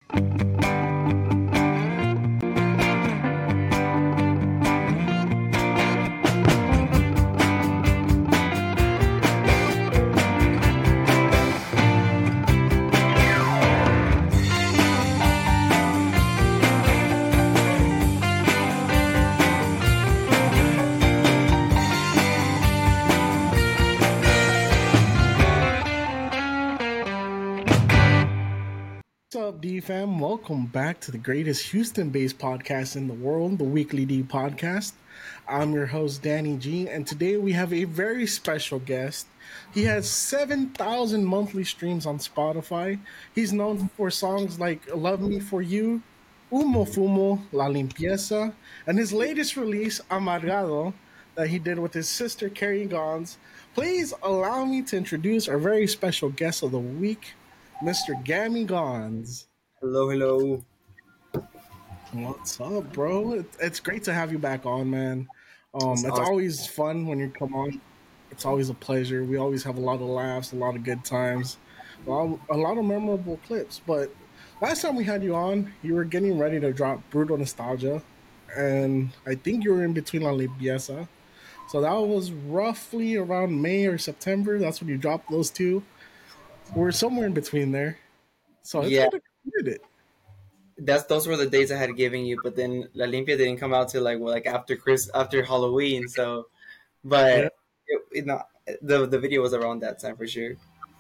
What's up, D fam? Welcome back to the greatest Houston based podcast in the world, the Weekly D Podcast. I'm your host, Danny G, and today we have a very special guest. He has 7,000 monthly streams on Spotify. He's known for songs like Love Me For You, Humo Fumo, La Limpieza, and his latest release, Amargado, that he did with his sister, Carrie Gons. Please allow me to introduce our very special guest of the week, Mr. Gammy Gons. Hello, hello. What's up, bro? It's great to have you back on, man. It's awesome. always fun when you come on. It's always a pleasure. We always have a lot of laughs, a lot of good times, a lot of memorable clips. But last time we had you on, you were getting ready to drop Brutal Nostalgia, and I think you were in between La Limpieza. So that was roughly around May or September. That's when you dropped those two. We're somewhere in between there. So it's Yeah, been a minute. those were the days I had given you, but then La Limpia didn't come out till like after Halloween. So, Yeah. but the video was around that time for sure.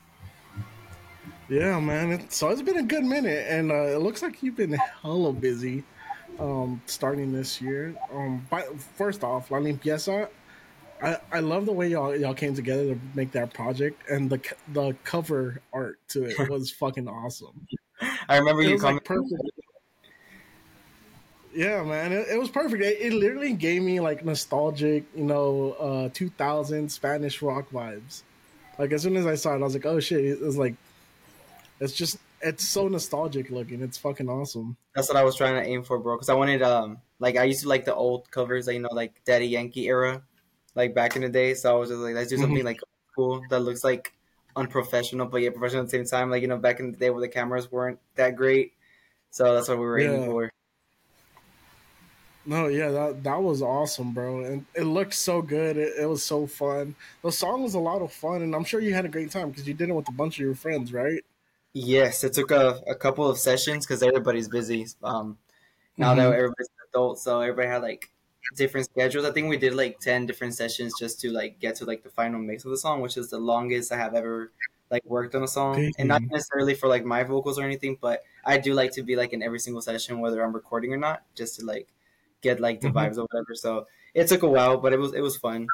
Yeah, man. So it's been a good minute, and it looks like you've been hella busy starting this year. But first off, La Limpieza, I love the way y'all came together to make that project, and the cover art to it was fucking awesome. I remember It you was coming. like perfect. Yeah, man, it was perfect. It literally gave me like nostalgic, 2000 Spanish rock vibes. Like as soon as I saw it, I was like, oh shit! It was like it's so nostalgic looking. It's fucking awesome. That's what I was trying to aim for, bro. Because I wanted like I used to like the old covers, like, like Daddy Yankee era, like back in the day. So I was just like, let's do Mhm. something like cool that looks like unprofessional, but yet professional at the same time. Like, back in the day where the cameras weren't that great. So that's what we were aiming Yeah. for. No, yeah, that was awesome, bro, and it looked so good. It was so fun. The song was a lot of fun, and I'm sure you had a great time because you did it with a bunch of your friends, right? Yes, it took a couple of sessions because everybody's busy. Now that Mm-hmm. everybody's an adult, so everybody had like different schedules. I think we did like 10 different sessions just to like get to like the final mix of the song, which is the longest I have ever like worked on a song, and not Damn. necessarily for like my vocals or anything, but I do like to be like in every single session, whether I'm recording or not, just to like get like the Mm-hmm. vibes or whatever. So it took a while, but it was fun.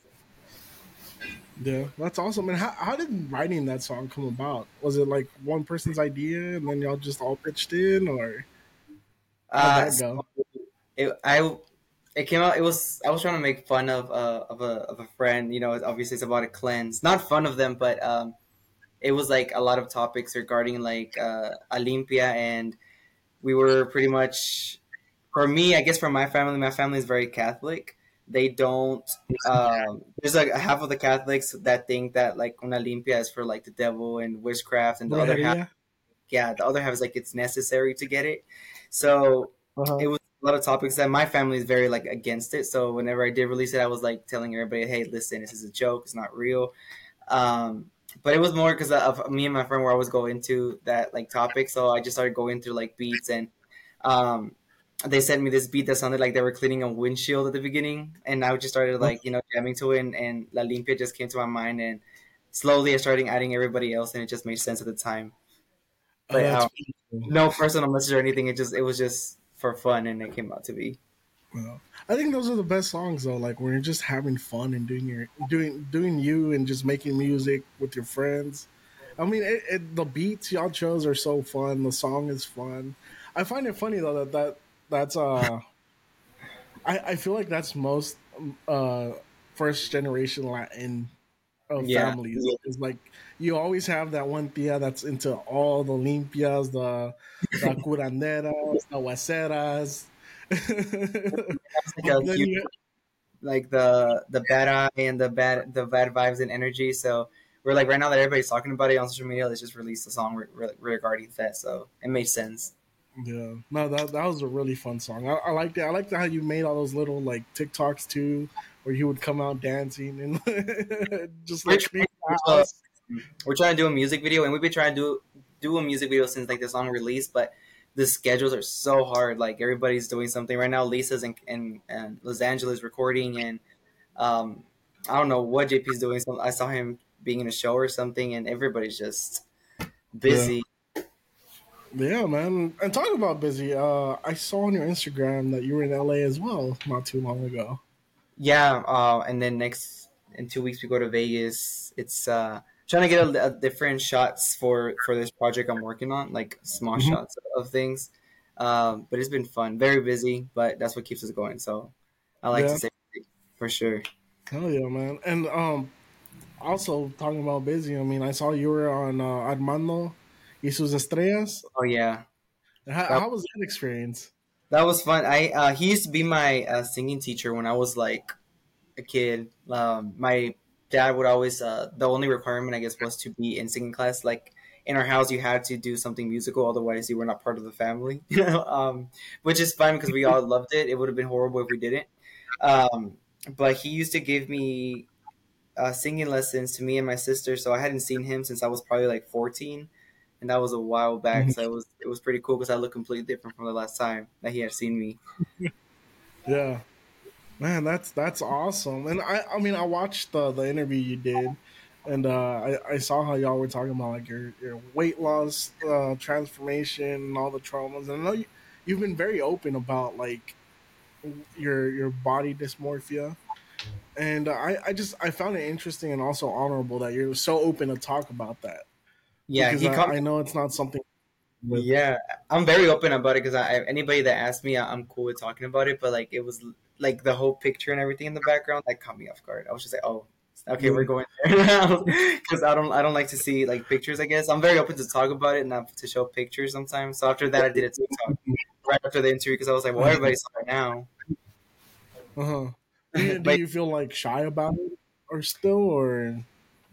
Yeah, that's awesome. And how did writing that song come about? Was it like one person's idea, and then y'all just all pitched in, or how'd that So go? it came out. I was trying to make fun of a friend. Obviously it's about a cleanse, not fun of them, but it was like a lot of topics regarding like Olympia, and we were pretty much, for me, I guess for my family is very Catholic. They don't. There's like half of the Catholics that think that like una limpia is for like the devil and witchcraft, and the other half, Brujeria. yeah, the other half is like it's necessary to get it. So Uh huh. it was a lot of topics that my family is very like against it. So whenever I did release it, I was like telling everybody, "Hey, listen, this is a joke. It's not real." Um, but it was more because of me and my friend were always going into that like topic. So I just started going through like beats, and um, they sent me this beat that sounded like they were cleaning a windshield at the beginning, and I just started like jamming to it, and La Limpia just came to my mind, and slowly I started adding everybody else, and it just made sense at the time. Oh, But that's beautiful. no personal message or anything. It was just for fun, and it came out to be. Well, I think those are the best songs though. Like when you're just having fun and doing you and just making music with your friends. I mean, the beats y'all chose are so fun. The song is fun. I find it funny though that's I feel like that's most uh first generation Latin Yeah, families. It's like you always have that one tia that's into all the limpias, the curanderas, the hueseras. it's like But a then huge, you like the bad eye and the bad vibes and energy. So we're like right now that everybody's talking about it on social media, let's just release the song regarding that. So it made sense. Yeah, no, that was a really fun song. I liked it. I liked how you made all those little like TikToks too, where you would come out dancing and just We're like trying clean the to house. we're trying to do a music video, and we've been trying to do a music video since like the song released, but the schedules are so hard. Like everybody's doing something right now. Lisa's in Los Angeles recording, and um, I don't know what JP's doing. So I saw him being in a show or something, and everybody's just Yeah, busy. yeah, man. And talking about busy, I saw on your Instagram that you were in LA as well not too long ago. Yeah, and then next in 2 weeks we go to Vegas. It's trying to get a different shots for this project I'm working on, like small Hmm. shots of things. But it's been fun, very busy, but that's what keeps us going. So I like to Yeah, say for sure. hell yeah, man. And also talking about busy, I mean, I saw you were on Armando y sus estrellas. Oh yeah, that How was that experience? that was fun. I he used to be my singing teacher when I was like a kid. My dad would always the only requirement I guess was to be in singing class. Like in our house, you had to do something musical, otherwise you were not part of the family. Which is fine because we all loved it. It would have been horrible if we didn't. Um, but he used to give me singing lessons to me and my sister. So I hadn't seen him since I was probably like 14, and that was a while back. So it was pretty cool because I look completely different from the last time that he had seen me. Yeah, man, that's awesome. And I mean, I watched the interview you did, and I saw how y'all were talking about like your weight loss transformation and all the traumas. And I know you've been very open about like your body dysmorphia. And I found it interesting and also honorable that you're so open to talk about that Yeah, because he called I know it's not something with. Yeah, I'm very open about it because anybody that asks me, I'm cool with talking about it. But like, it was like the whole picture and everything in the background that caught me off guard. I was just like, oh, okay, we're Yeah. going there now because I don't like to see like pictures. I guess I'm very open to talk about it, not to show pictures sometimes. So after that, I did a TikTok right after the interview because I was like, well, everybody saw it now. Uh-huh. Do But you feel like shy about it or still or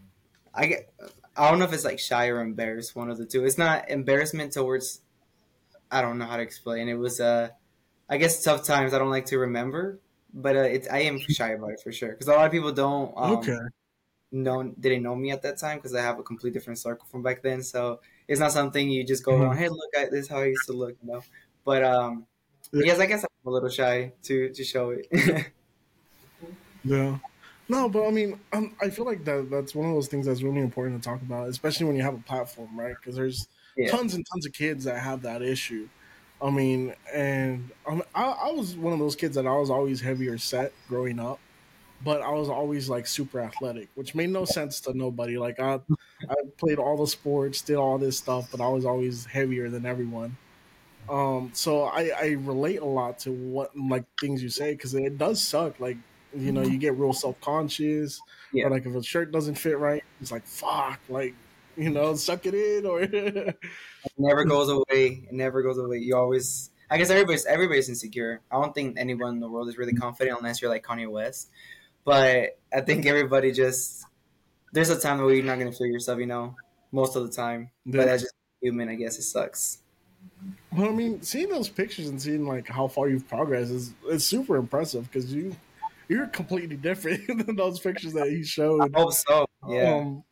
I get, I don't know if it's like shy or embarrassed, one of the two. It's not embarrassment towards. I don't know how to explain. It was I guess tough times I don't like to remember, but it's I am shy about it for sure because a lot of people don't okay? didn't know me at that time because I have a complete different circle from back then. So it's not something you just go around. Mhm. Hey, look at this how I used to look, you know. But Yeah, yes, I guess I'm a little shy to show it. yeah. No, but I mean, I feel like that's one of those things that's really important to talk about, especially when you have a platform, right? Because there's Yeah, tons and tons of kids that have that issue. I mean, and I was one of those kids that I was always heavier set growing up, but I was always like super athletic, which made no sense to nobody. Like I played all the sports, did all this stuff, but I was always heavier than everyone. So I relate a lot to what like things you say because it does suck. Like you get real self conscious, yeah. or like if a shirt doesn't fit right, it's like fuck, like suck it in or It never goes away. It never goes away. You always. I guess everybody's insecure. I don't think anyone in the world is really confident unless you're like Kanye West. But I think everybody just there's a time where you're not gonna feel yourself, most of the time. But yeah. that's just human, I guess. It sucks. Well, I mean, seeing those pictures and seeing like how far you've progressed is super impressive because you're completely different than those pictures that he I showed. hope so. Yeah. Um,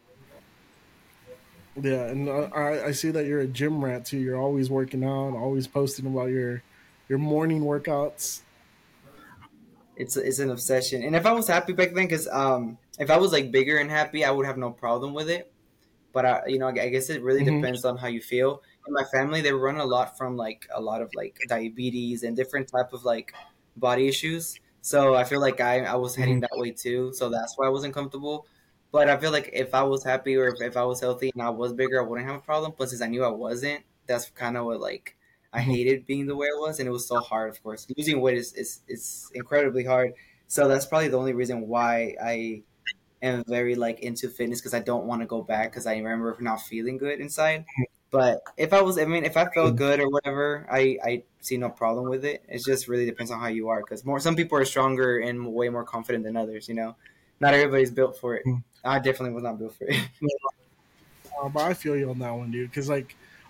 yeah, and I see that you're a gym rat too. You're always working out, always posting about your morning workouts. It's an obsession. And if I was happy back then, because if I was like bigger and happy, I would have no problem with it. But I guess it really Hmm. depends on how you feel. In my family, they run a lot from like a lot of like diabetes and different type of like body issues. So I feel like I was heading Hmm. that way too. So that's why I wasn't comfortable. But I feel like if I was happy or if I was healthy and I was bigger, I wouldn't have a problem. But since I knew I wasn't, that's kind of what like I Hmm. hated being the way I was, and it was so hard. Of course, losing weight is incredibly hard. So that's probably the only reason why I am very like into fitness because I don't want to go back because I remember not feeling good inside. But if I was, I mean, if I felt good or whatever, I see no problem with it. It just really depends on how you are because some people are stronger and way more confident than others. Not everybody's built for it. I definitely was not built for it. But I feel you on that one, dude. Because like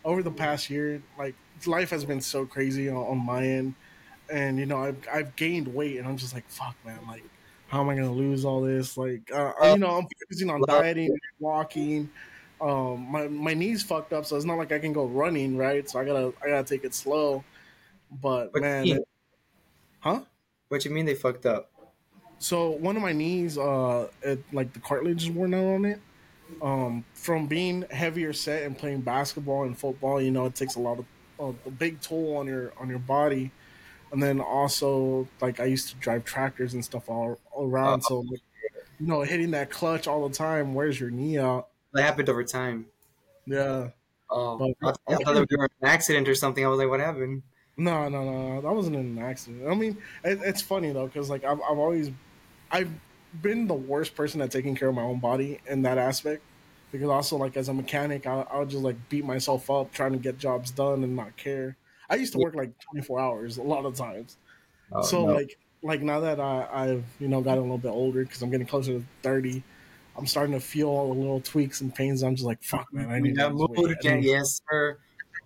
over the past year, like life has been so crazy on my end, and I've gained weight, and I'm just like, fuck, man, like how am I gonna lose all this? Like, Oh, I'm focusing on well, dieting, walking. My knees fucked up, so it's not like I can go running, right? So I gotta take it slow. But what man, you mean? huh? What you mean they fucked up? So one of my knees, like the cartilage is worn out on it. From being heavier set and playing basketball and football, it takes a lot of a big toll on your body. And then also, like, I used to drive tractors and stuff all Uh, around, so like, hitting that clutch all the time wears your knee out. that happened over time. Yeah, Oh, but I I'm thought trying there to. was an accident or something. I was like, what happened? No, no, no, that wasn't an accident. I mean, it's funny though, because like I've been the worst person at taking care of my own body in that aspect. Because also, like, as a mechanic, I'll just like beat myself up trying to get jobs done and not care. I used to Yeah. work like 24 hours a lot of times. Oh So no. like now that I've gotten a little bit older because I'm getting closer to 30, I'm starting to feel all the little tweaks and pains. I'm just like, fuck, man, I need to That lose weight. mood again, yes, sir.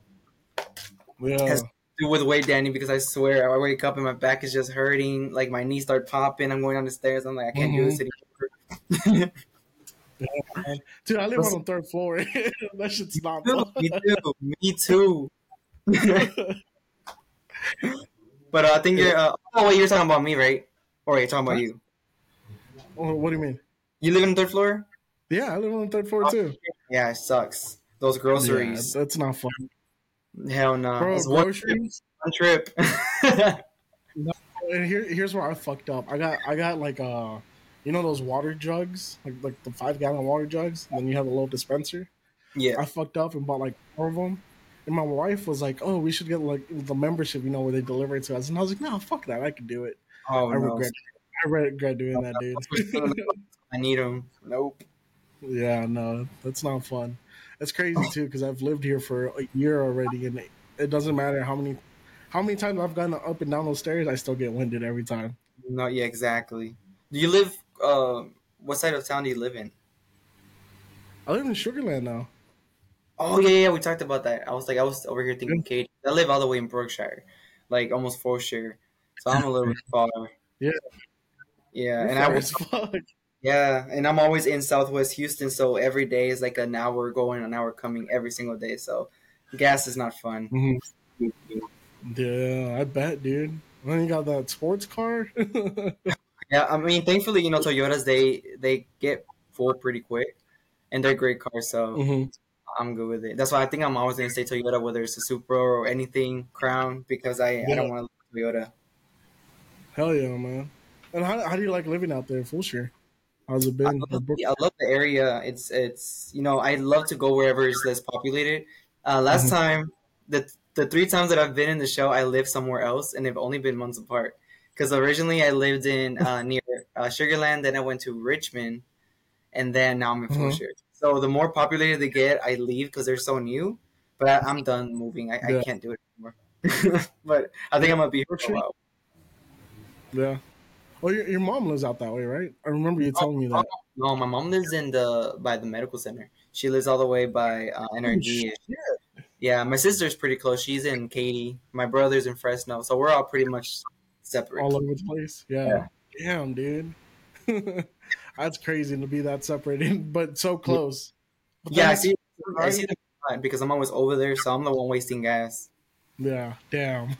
Has Yeah. to do with weight, Danny, because I swear I wake up and my back is just hurting. Like my knees start popping. I'm going down the stairs. I'm like, I can't do Mm-hmm. this anymore. Yeah, dude, I live on What's the third floor. That shit's not me fun. too. Me too. But I think Yeah. you're. Oh wait, you're talking about me, right? Or you're talking about Huh? you. Oh, what do you mean? You live on the third floor? Yeah, I live on the third floor Oh, too. yeah, it sucks. Those Yeah, groceries. that's not fun, Hell no. bro. It's one trip. Groceries. One trip. No, and here's where I fucked up. I got like those water jugs, like the 5 gallon water jugs. And then you have a little dispenser. Yeah. I fucked up and bought like 4 of them. And my wife was like, "Oh, we should get like the membership, where they deliver it to us." And I was like, "No, fuck that. I can do it." Oh I no. regret. I regret doing that, dude. I need them. Nope. Yeah, no, that's not fun. That's crazy too because I've lived here for a year already, and it doesn't matter how many times I've gone up and down those stairs, I still get winded every time. No, yeah, exactly. Do you live? What side of town do you live in? I live in Sugarland now. Oh yeah, yeah. We talked about that. I was over here Yeah, thinking, Katie. I live all the way in Berkshire, like almost Forshire. So I'm a little bit far. yeah, Yeah, you're and far as fuck. yeah, and I'm always in Southwest Houston, so every day is like an hour going, an hour coming every single day. So gas is not fun. Mhm. Yeah, I bet, dude. When you got that sports car. Yeah, I mean, thankfully, Toyotas they get full pretty quick, and they're great cars. So Hmm. I'm good with it. That's why I think I'm always gonna say Toyota, whether it's a Supra or anything Crown, because I Yeah, don't want to Toyota. hell yeah, man. And how do you like living out there, full share? How's it been? I love the area. It's I love to go wherever is less populated. Last Mhm. time, the 3 times that I've been in the show, I lived somewhere else, and they've only been months apart. Because originally I lived in near Sugarland, then I went to Richmond, and then now I'm in Mhm. Fulshire. So the more populated they get, I leave because they're so new. But I'm done moving. I Yeah, can't do it anymore. But I think yeah, I'm gonna be here for for a sure. while. Yeah. Well, your mom lives out that way, right? I remember you Oh, telling me oh, that. no, my mom lives in the by the medical center. She lives all the way by Oh shit! NRG. Yeah, my sister's pretty close. She's in Katy. My brother's in Fresno, so we're all pretty much separate. All over the place. Yeah. Yeah, Damn, dude. That's crazy to be that separated, but so close. But that yeah. makes you I right. see them because I'm always over there, so I'm the one wasting gas. Yeah. Damn.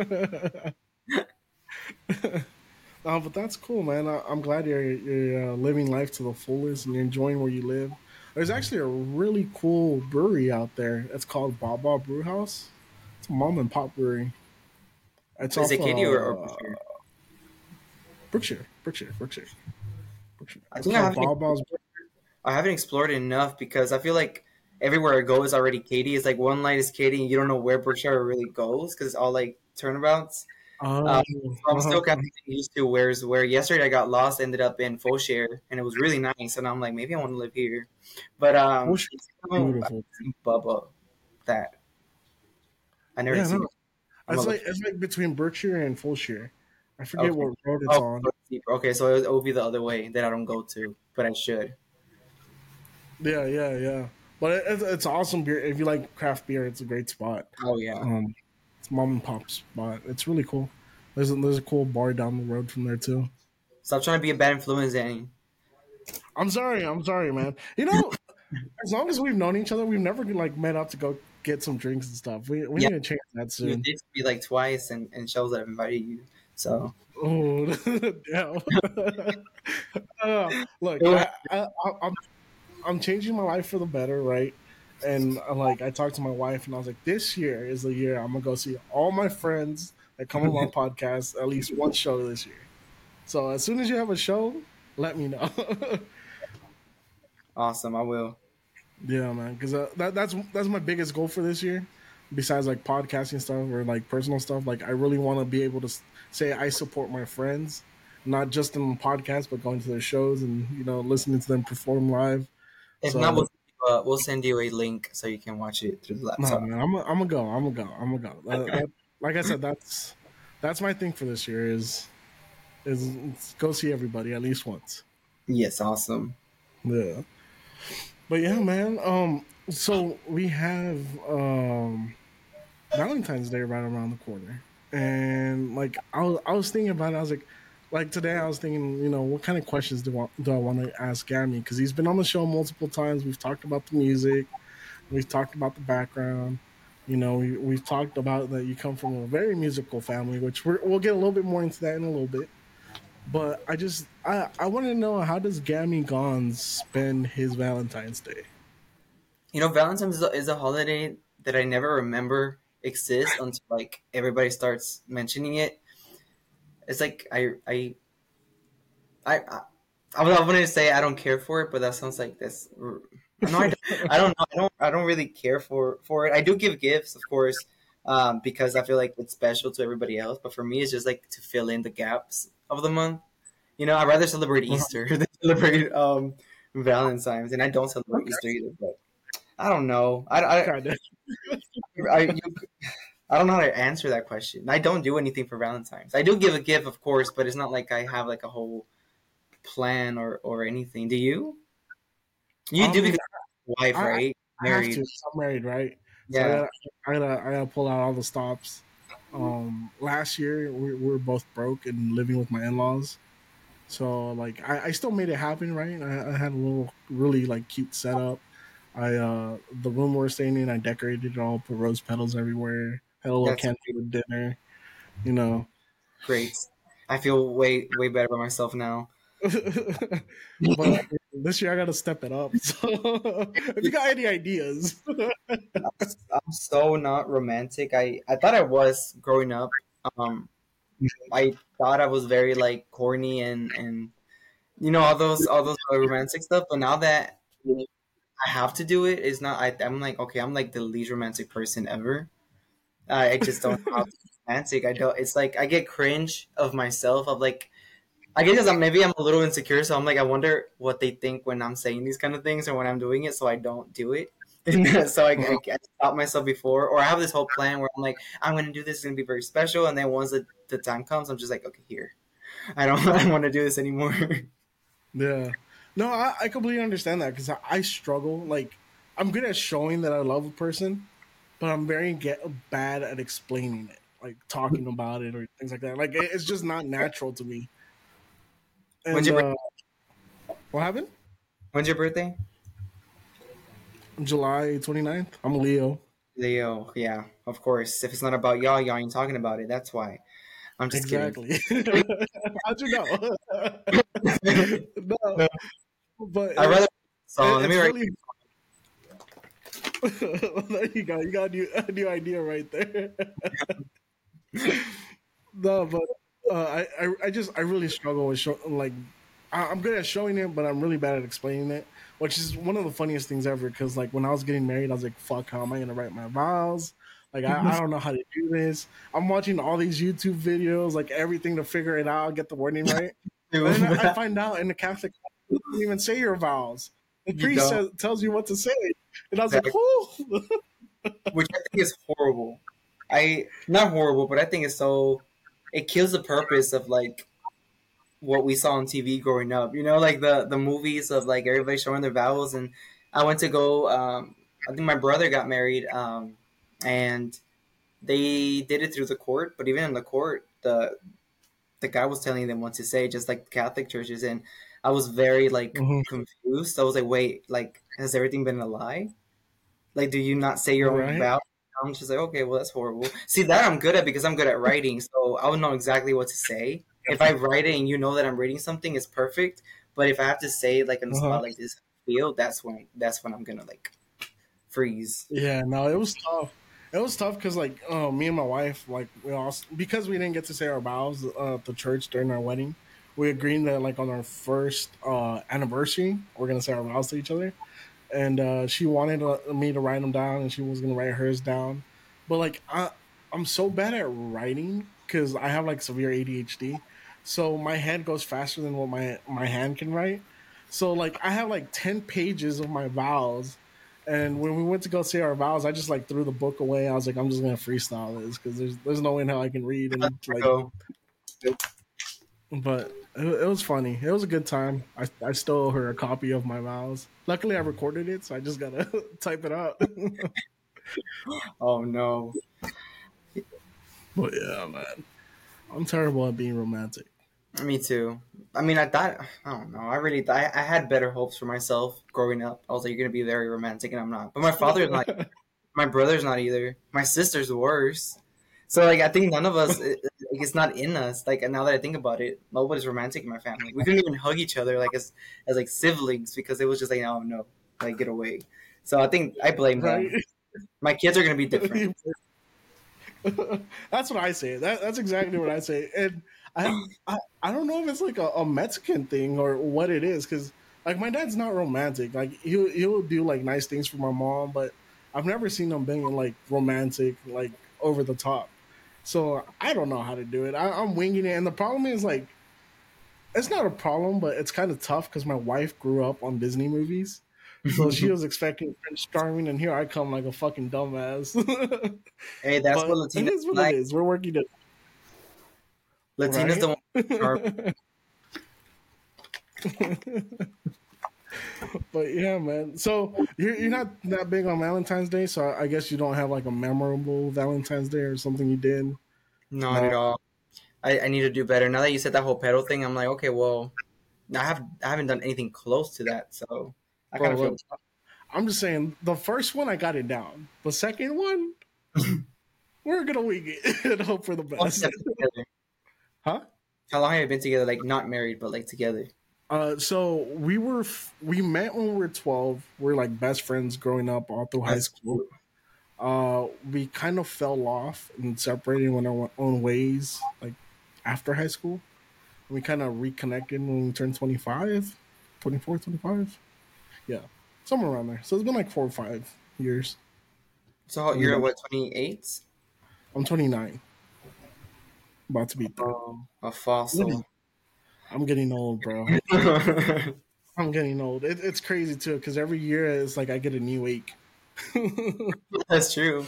Oh, but that's cool, man. I'm glad you're living life to the fullest and you're enjoying where you live. There's actually a really cool brewery out there. It's called Baba Brew House. It's a mom and pop brewery. It's Is off it Katy or Berkshire? Brookshire. I It's think I called haven't Baba's. I haven't explored it enough because I feel like everywhere I go is already Katy. It's like one light is Katy, and you don't know where Berkshire really goes because it's all like turnabouts. Oh, So I'm still kind of getting used to where's where. Yesterday I got lost, ended up in Fulshire, and it was really nice. And I'm like, maybe I want to live here. But Bullshit. I Beautiful. see Bubba that I never Yeah, seen no, it. I'm gonna look. it's like between Berkshire and Fulshire. I forget Okay. what road it's Oh, on. okay. So it will be the other way that I don't go to, but I should. Yeah, yeah, yeah. But it's awesome beer. If you like craft beer, it's a great spot. Oh yeah. Um, it's mom and pop spot. It's really cool. There's a cool bar down the road from there too. Stop trying to be a bad influence, Danny. I'm sorry, man. You know, as long as we've known each other, we've never like met up to go get some drinks and stuff. We Yeah, need to change that you soon. did me like twice and shows that I've invited you. So Oh, damn. Look, it was, I'm changing my life for the better, right? And like I talked to my wife, and I was like, this year is the year I'm gonna go see all my friends that come on my podcast at least one show this year. So as soon as you have a show, let me know. awesome. I will. Yeah, man, because that's my biggest goal for this year. Besides like podcasting stuff or like personal stuff, like I really want to be able to say I support my friends, not just in the podcast, but going to their shows and listening to them perform live. If not, So we'll send you a link so you can watch it through the no, laptop. man, I'm gonna go. I'm gonna go. Like I said, that's my thing for this year is go see everybody at least once. Yes, awesome. Yeah, but yeah, man. So we have Valentine's Day right around the corner, and like I was thinking about it. I was like today I was thinking, what kind of questions do I want to ask Gammy, because he's been on the show multiple times. We've talked about the music, we've talked about the background. We've talked about that you come from a very musical family, which we'll get a little bit more into that in a little bit. But I want to know, how does Gammy Gons spend his Valentine's Day? Valentine's is a holiday that I never remember exists until like everybody starts mentioning it. It's like I I wanted to say I don't care for it, but that sounds like this. No, I don't know. I don't really care for it. I do give gifts, of course, because I feel like it's special to everybody else. But for me, it's just like to fill in the gaps of the month. I'd rather celebrate Easter than celebrate Valentine's, and I don't celebrate Easter either. But I don't know. Kind of. I, you, I don't know how to answer that question. I don't do anything for Valentine's. I do give a gift, of course, but it's not like I have like a whole plan or anything. Do you? You do Um, because you're wife, I, right? I have to. Married. 'Cause I'm married, right? So Yeah. I gotta pull out all the stops. Last year we were both broke and living with my in laws. So like I still made it happen, right? I had a little really like cute setup. The room we are staying in, I decorated it all, put rose petals everywhere, had a little That's candle with dinner, you know. great. I feel way better about myself now. But this year I gotta step it up. So if you got any ideas, I'm so not romantic. I thought I was growing up. Um, I thought I was very like corny and all those romantic stuff. But now that I have to do it, it's not. I'm like, okay, I'm like the least romantic person ever. I just don't know how to be romantic. I don't. It's like I get cringe of myself. Of like, I guess 'cause maybe I'm a little insecure. So I'm like, I wonder what they think when I'm saying these kind of things or when I'm doing it. So I don't do it. So I stop myself before, or I have this whole plan where I'm like, I'm gonna do this. It's gonna be very special. And then once the time comes, I'm just like, okay, here. I don't want to do this anymore. yeah. No, I completely understand that, because I struggle. Like, I'm good at showing that I love a person, but I'm very bad at explaining it, like talking about it or things like that. Like, it's just not natural to me. When's And your what happened? When's your birthday? July 29th. I'm a Leo. Leo. Yeah, of course. If it's not about y'all ain't talking about it. That's why. I'm just kidding. Exactly. How'd you know? No, No, but I rather song. Let me it's write. really. There you go. You got a new idea right there. No, but I really struggle with like I'm good at showing it, but I'm really bad at explaining it, which is one of the funniest things ever. Because like when I was getting married, I was like, "Fuck, how am I gonna write my vows? Like I don't know how to do this." I'm watching all these YouTube videos, like everything to figure it out, get the wording right, and then I find out in the Catholic, you don't even say your vows. The You priest don't. tells you what to say, and I was like, Exactly. "Whoo!" Which I think is horrible. I Not horrible, but I think it's so. It kills the purpose of like what we saw on TV growing up. Like the movies of like everybody showing their vows, and I went to go. I think my brother got married, and they did it through the court. But even in the court, the guy was telling them what to say, just like Catholic churches, and I was very like Hmm. confused. I was like, wait, like has everything been a lie? Like, do you not say your own Right? vows? I'm just like, okay, well, that's horrible. See, that I'm good at because I'm good at writing, so I would know exactly what to say. If I write it and you know that I'm reading something, it's perfect. But if I have to say like in the Uh-huh. spot like this, feel that's when I'm gonna like freeze. Yeah, no, it was tough. It was tough because like me and my wife, like we all, because we didn't get to say our vows at the church during our wedding, we agreed that like on our first anniversary we're gonna say our vows to each other. And she wanted me to write them down, and she was gonna write hers down. But like I'm so bad at writing because I have like severe ADHD, so my head goes faster than what my hand can write. So like I have like 10 pages of my vows, and when we went to go say our vows, I just like threw the book away. I was like, I'm just gonna freestyle this because there's no way in hell I can read and like. So But it was funny. It was a good time. I still owe her a copy of my vows. Luckily, I recorded it, so I just gotta type it out. oh no. But yeah, man, I'm terrible at being romantic. Me too. I mean, I thought I don't know. I really thought I had better hopes for myself growing up. I was like, you're gonna be very romantic, and I'm not. But my father's not. My brother's not either. My sister's worse. So like, I think none of us. It's not in us. Like, and now that I think about it, nobody's romantic in my family. We couldn't even hug each other like as like siblings because it was just like, oh no, like get away. So I think I blame Right? them. My kids are gonna be different. That's what I say. That's exactly what I say. And I don't know if it's like a Mexican thing or what it is, because like my dad's not romantic. Like he'll do like nice things for my mom, but I've never seen him being like romantic, like over the top. So I don't know how to do it. I'm winging it, and the problem is like it's not a problem, but it's kind of tough because my wife grew up on Disney movies. So she was expecting Prince Charming, and here I come like a fucking dumbass. Hey, that's what But it Latinas is what it like. is. We're working it, Latinas right? don't want charm. But yeah, man. So you're not that big on Valentine's Day, so I guess you don't have like a memorable Valentine's Day or something you did. Not at No. all. I need to do better. Now that you said that whole pedal thing, I'm like, okay, well, I haven't done anything close to that, so I kind Bro, of feel look, I'm just saying the first one I got it down. The second one, we're gonna wing it and hope for the how long have best. you been together? Huh? How long have you been together? Like not married, but like together. So we met when we were 12. We're like best friends growing up all through high That's school. cute. We kind of fell off and separated went our own ways like after high school. We kind of reconnected when we turned 25, 24, 25. Yeah, somewhere around there. So it's been like 4 or 5 years. So And you're what 28? I'm 29, about to be 30. Oh, a fossil. I'm getting old, bro. I'm getting old. It's crazy too because every year it's like I get a new ache. That's true.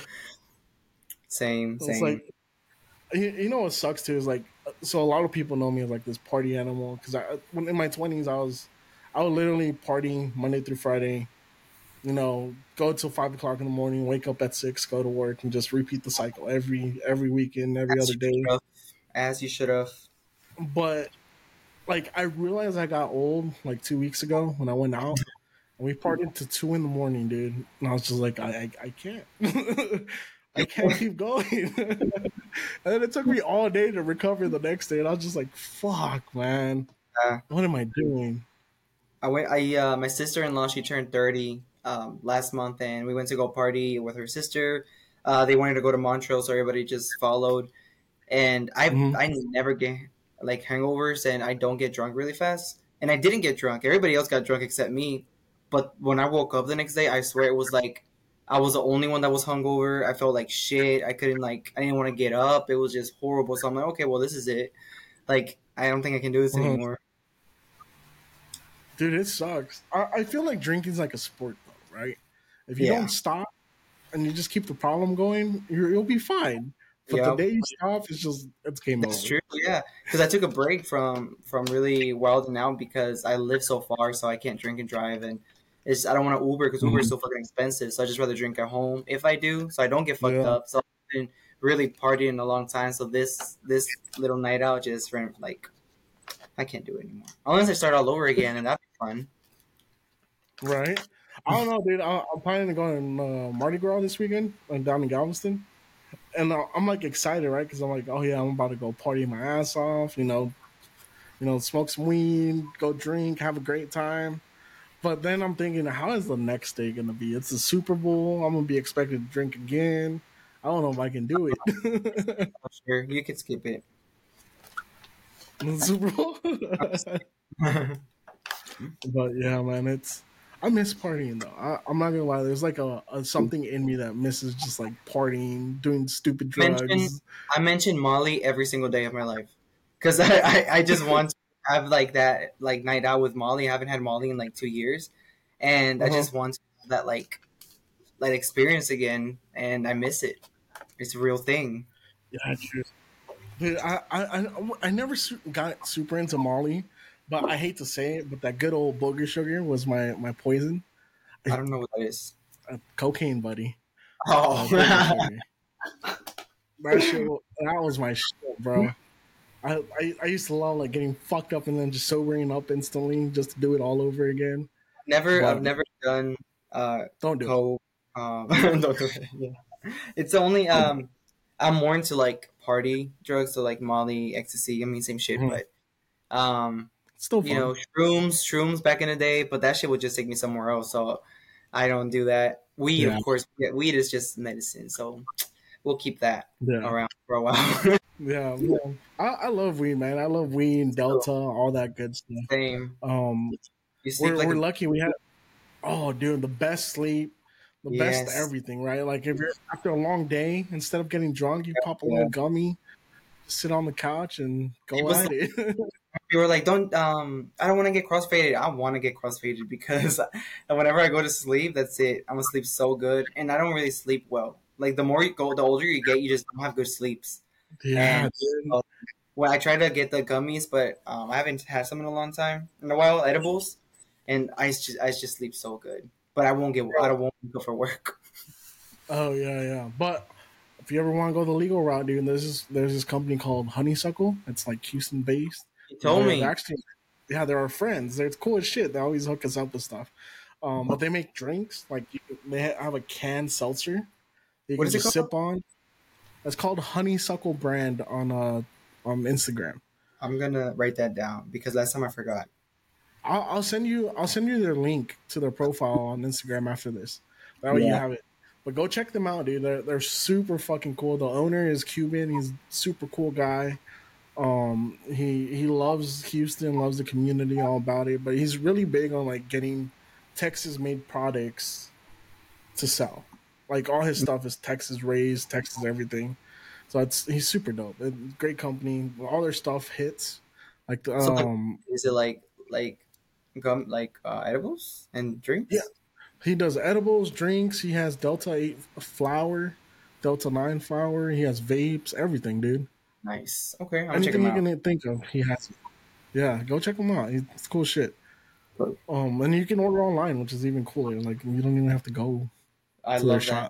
Same, It's same. like you know what sucks too is like so a lot of people know me as like this party animal because when in my 20s I would literally party Monday through Friday. You know, go till 5 o'clock in the morning, wake up at 6, go to work, and just repeat the cycle every weekend, every As other you should day. have. As you should have. But like I realized I got old like 2 weeks ago when I went out and we partied to 2 in the morning, dude. And I was just like, I can't. I can't keep going. And it took me all day to recover the next day. And I was just like, fuck, man. Uh, What am I doing? I went. My sister in law she turned 30 last month, and we went to go party with her sister. They wanted to go to Montreal, so everybody just followed. And Mhm. I never get like hangovers, and I don't get drunk really fast. And I didn't get drunk. Everybody else got drunk except me. But when I woke up the next day, I swear it was like I was the only one that was hungover. I felt like shit. I didn't want to get up. It was just horrible. So I'm like, okay, well, this is it. Like, I don't think I can do this Uh-huh. anymore. Dude, it sucks. I feel like drinking's like a sport, though, right? If you don't Yeah. stop and you just keep the problem going, you'll be fine. But the Yeah. day you stop, it's game That's over. true. Yeah, because I took a break from really wilding out because I live so far, so I can't drink and drive, and It's I don't want to Uber because Uber is so fucking expensive. So I just rather drink at home if I do, so I don't get fucked Yeah. up. So I've been really partying in a long time. So this little night out just for like I can't do it anymore. Unless I start all over again, and that'd be fun. Right. I don't know, dude. I'm planning to go on Mardi Gras this weekend down in Galveston, and I'm like excited, right? Because I'm like, oh yeah, I'm about to go party my ass off. Smoke some weed, go drink, have a great time. But then I'm thinking, how is the next day gonna be? It's the Super Bowl. I'm gonna be expected to drink again. I don't know if I can do it. Oh, sure, you could skip it. The Super Bowl. But yeah, man, I miss partying though. I'm not gonna lie. There's like a something in me that misses just like partying, doing stupid mention drugs. I mention Molly every single day of my life because I just want to have like that like night out with Molly. I haven't had Molly in like 2 years, and I Uh-huh. just want to have that like that experience again, and I miss it. It's a real thing. Yeah, true. Dude, I never got super into Molly, but I hate to say it, but that good old booger sugar was my poison. I don't know what that is. Cocaine, buddy. Booger Oh, sugar. That was my shit, bro. I used to love like getting fucked up and then just sobering up instantly just to do it all over again. never I've But never done don't do it. coke. Don't do it. Yeah. It's only I'm more into like party drugs, so like Molly, ecstasy. I mean, same shit, Mhm. but um, It's still you know, fun. shrooms back in the day, but that shit would just take me somewhere else. So I don't do that. Weed, Yeah, of course, yeah, weed is just medicine, so we'll keep that yeah, around for a while. yeah. I love weed, man. I love weed, So, Delta, all that good stuff. same. Um, You sleep we're like we're a lucky we had. Oh, dude, the best sleep, the best yes. everything, right? Like if you're after a long day, instead of getting drunk, you pop a little Yeah. gummy, sit on the couch, and go People at it. You were like, don't I don't want to get crossfaded. I want to get crossfaded because whenever I go to sleep, that's it. I'm gonna sleep so good, and I don't really sleep well. Like the more you go, the older you get, you just don't have good sleeps. Yeah, And dude. when I try to get the gummies, but I haven't had some in a long time, in a while, edibles, and I just sleep so good. But I don't want to go for work. Oh yeah, yeah. But if you ever want to go the legal route, dude, there's this company called Honeysuckle. It's like Houston based. You And told they're me. actually, yeah, they're our friends. They're cool as shit. They always hook us up with stuff. But they make drinks like they have a canned seltzer that you What can is it just called? sip on. It's called Honeysuckle brand on Instagram. I'm gonna write that down because last time I forgot. I'll send you their link to their profile on Instagram after this. That way you Yeah. have it. But go check them out, dude. They're super fucking cool. The owner is Cuban. He's a super cool guy. He loves Houston, loves the community, all about it. But he's really big on like getting Texas made products to sell. Like all his stuff is Texas raised, Texas everything. So he's super dope. Great company. All their stuff hits. Like the So like, is it like gum like edibles and yeah, drinks? he does edibles, drinks. He has Delta 8 flour, Delta 9 flour. He has vapes, everything, dude. Nice. Okay, I'm gonna check Anything them you out. can think of, he has it. Yeah, go check him out. It's cool shit. And you can order online, which is even cooler. Like you don't even have to go I to their love that. shop.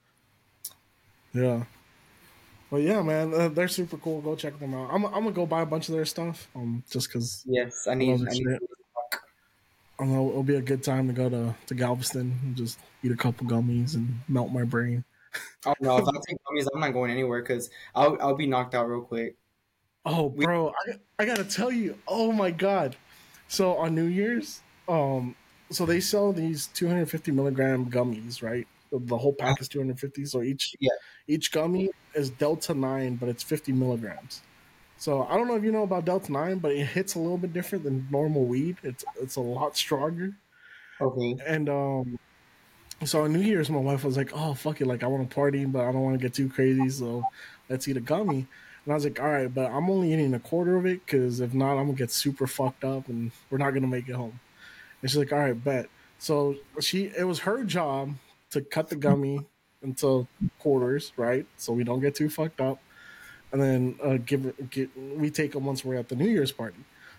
Yeah, but yeah, man, they're super cool. Go check them out. I'm gonna go buy a bunch of their stuff. Just because Yes, I love their I need. shit. I know it'll be a good time to go to Galveston and just eat a couple gummies and melt my brain. Oh no, if I take gummies, I'm not going anywhere because I'll be knocked out real quick. Oh, We bro, I gotta tell you. Oh my god. So on New Year's, so they sell these 250 milligram gummies, right? The whole uh, pack is 250. So yeah. each gummy is Delta 9, but it's 50 milligrams. So I don't know if you know about Delta 9, but it hits a little bit different than normal weed. It's a lot stronger. Okay. And so on New Year's, my wife was like, "Oh fuck it, like I want to party, but I don't want to get too crazy, so let's eat a gummy." And I was like, "All right, but I'm only eating a quarter of it because if not, I'm gonna get super fucked up and we're not gonna make it home." And she's like, "All right, bet." So it was her job to cut the gummy into quarters, right? So we don't get too fucked up, and then we take them once we're at the New Year's party.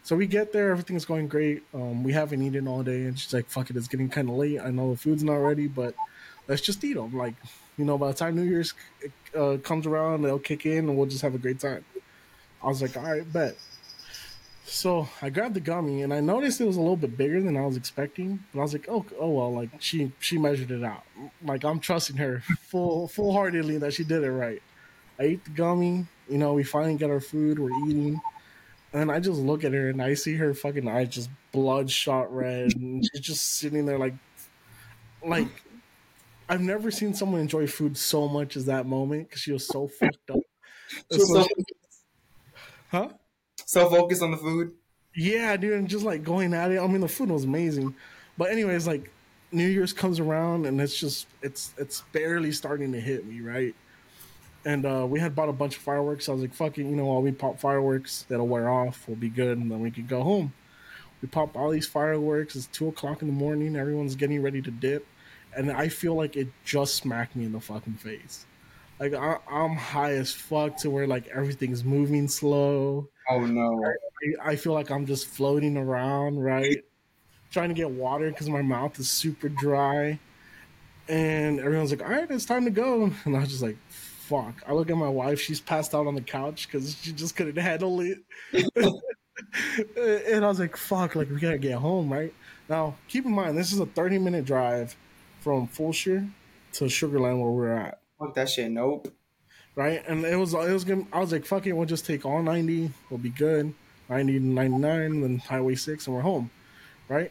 So we get there, everything's going great. We haven't eaten all day, and she's like, "Fuck it, it's getting kind of late. I know the food's not ready, but let's just eat them." Like, by the time New Year's comes around, they'll kick in, and we'll just have a great time. I was like, "All right, bet." So I grabbed the gummy, and I noticed it was a little bit bigger than I was expecting. But I was like, "Oh well." Like she measured it out. Like I'm trusting her full heartedly that she did it right. I ate the gummy. We finally get our food. We're eating. And I just look at her and I see her fucking eyes just bloodshot red, and she's just sitting there like I've never seen someone enjoy food so much as that moment because she was so fucked up. And She was so she, huh? so focused on the food. Yeah, dude, and just like going at it. I mean, the food was amazing, but anyways, like New Year's comes around and it's barely starting to hit me, right? And we had bought a bunch of fireworks. I was like, "Fucking, while we pop fireworks, that'll wear off. We'll be good, and then we can go home." We pop all these fireworks. It's 2 o'clock in the morning. Everyone's getting ready to dip, and I feel like it just smacked me in the fucking face. Like I'm high as fuck to where like everything's moving slow. Oh no. I feel like I'm just floating around, right? Trying to get water because my mouth is super dry. And everyone's like, "All right, it's time to go." And I was just like, "Fuck." I look at my wife. She's passed out on the couch because she just couldn't handle it. And I was like, "Fuck!" Like we gotta get home, right? Now, keep in mind, this is a 30-minute drive from Fulshire to Sugarland where we're at, Fuck that shit. Nope. right? And it was gonna. I was like, "Fuck it, we'll just take all 90. We'll be good. 90 to 99, then Highway 6, and we're home, right?"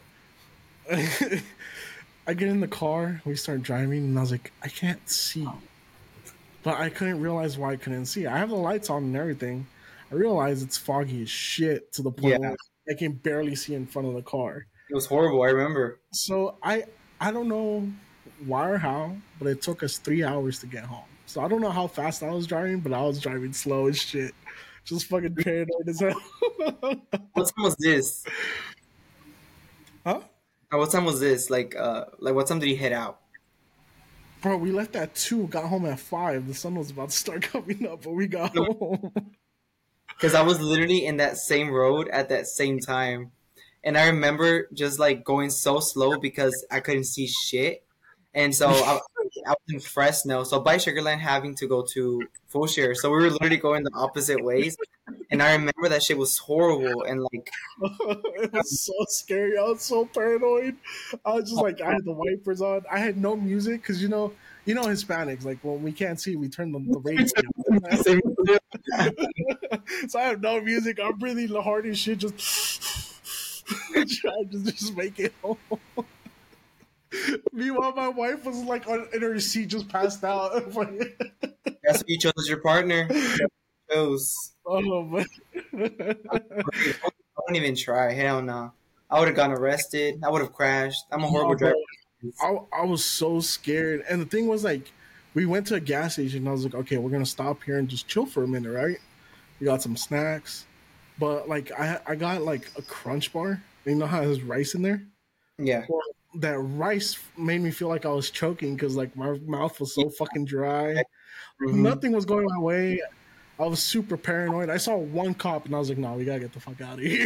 I get in the car, we start driving, and I was like, "I can't see," but I couldn't realize why I couldn't see. I have the lights on and everything. I realize it's foggy as shit to the point Yeah, where I can barely see in front of the car. it was horrible. I remember. So I don't know why or how, but it took us 3 hours to get home. So I don't know how fast I was driving, but I was driving slow as shit. Just fucking paranoid as hell. What time was this? Huh? What time was this? Like what time did you head out? Bro, we left at 2, got home at 5. The sun was about to start coming up, but we got home. Because I was literally in that same road at that same time, and I remember just like going so slow because I couldn't see shit, and so I was in Fresno, so by Sugarland having to go to Fulshire, so we were literally going the opposite ways, and I remember that shit was horrible, and like It was so scary. I was so paranoid. I was just like, I had the wipers on. I had no music because Hispanics, like when we can't see, we turn the radio down. So I have no music. I'm breathing hard as shit, just trying to just make it home. Meanwhile, my wife was like in her seat, just passed out. that's what you chose as your partner. Chose. Oh man. I wouldn't even try. Hell no. I would have gotten arrested. I would have crashed. I'm a horrible Oh, bro, driver. I was so scared. And the thing was, like, we went to a gas station. And I was like, "Okay, we're gonna stop here and just chill for a minute, right?" We got some snacks, but like I got like a Crunch bar. You know how it has rice in there? Yeah. Well, that rice made me feel like I was choking because like my mouth was so fucking dry. Hmm. Nothing was going my way. I was super paranoid. I saw one cop and I was like, "No, we gotta get the fuck out of here."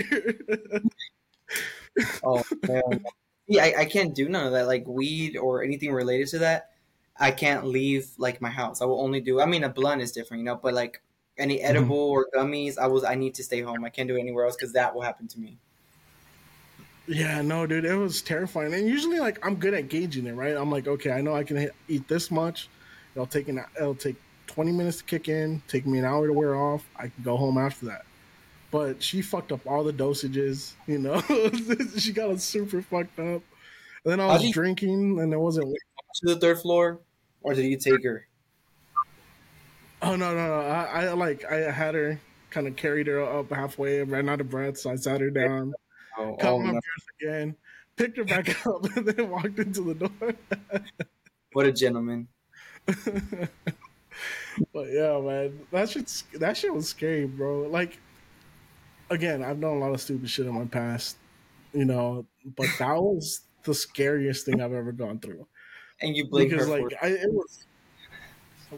Oh, hell no. See, I can't do none of that. Like weed or anything related to that, I can't leave like my house. I will only do. I mean, a blunt is different, but like any Mhm. edible or gummies, I need to stay home. I can't do it anywhere else because that will happen to me. Yeah, no, dude, it was terrifying. And usually, like, I'm good at gauging it, right? I'm like, okay, I know I can eat this much. It'll take 20 minutes to kick in, take me an hour to wear off. I can go home after that. But she fucked up all the dosages, she got us super fucked up. And then I How was did you get drinking, and it wasn't. to the third floor, or did you take her? Oh no, no, no! I had her, kind of carried her up halfway, ran out of breath, so I sat her down, Oh, caught oh my no! breath again, picked her back up, and then walked into the door. What a gentleman. But yeah, man, that shit was scary, bro. Like again, I've done a lot of stupid shit in my past, but that was the scariest thing I've ever gone through And you blame her because for like it.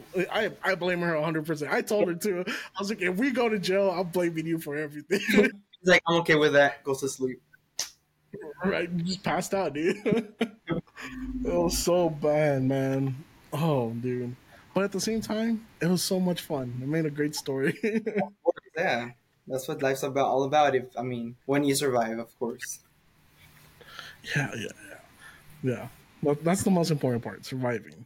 I blame her 100%. I told her too. I was like, if we go to jail, I'm blaming you for everything. He's like, I'm okay with that. Goes to sleep. Right, just passed out, dude. It was so bad, man. Oh, dude. But at the same time, it was so much fun. It made a great story. Of course, yeah. That's what life's about, all about. If I mean, when you survive, of course. Yeah, yeah, yeah. But that's the most important part, surviving.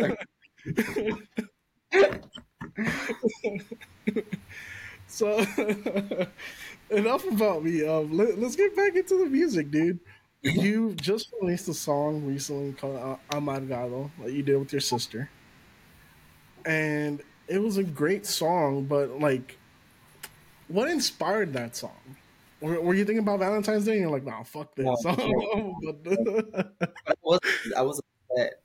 So, enough about me. Let's get back into the music, dude. You just released a song recently called Amargado that you did with your sister. And it was a great song, but like, what inspired that song? Were you thinking about Valentine's Day and you're like, nah, fuck No, this? no. I was I was upset.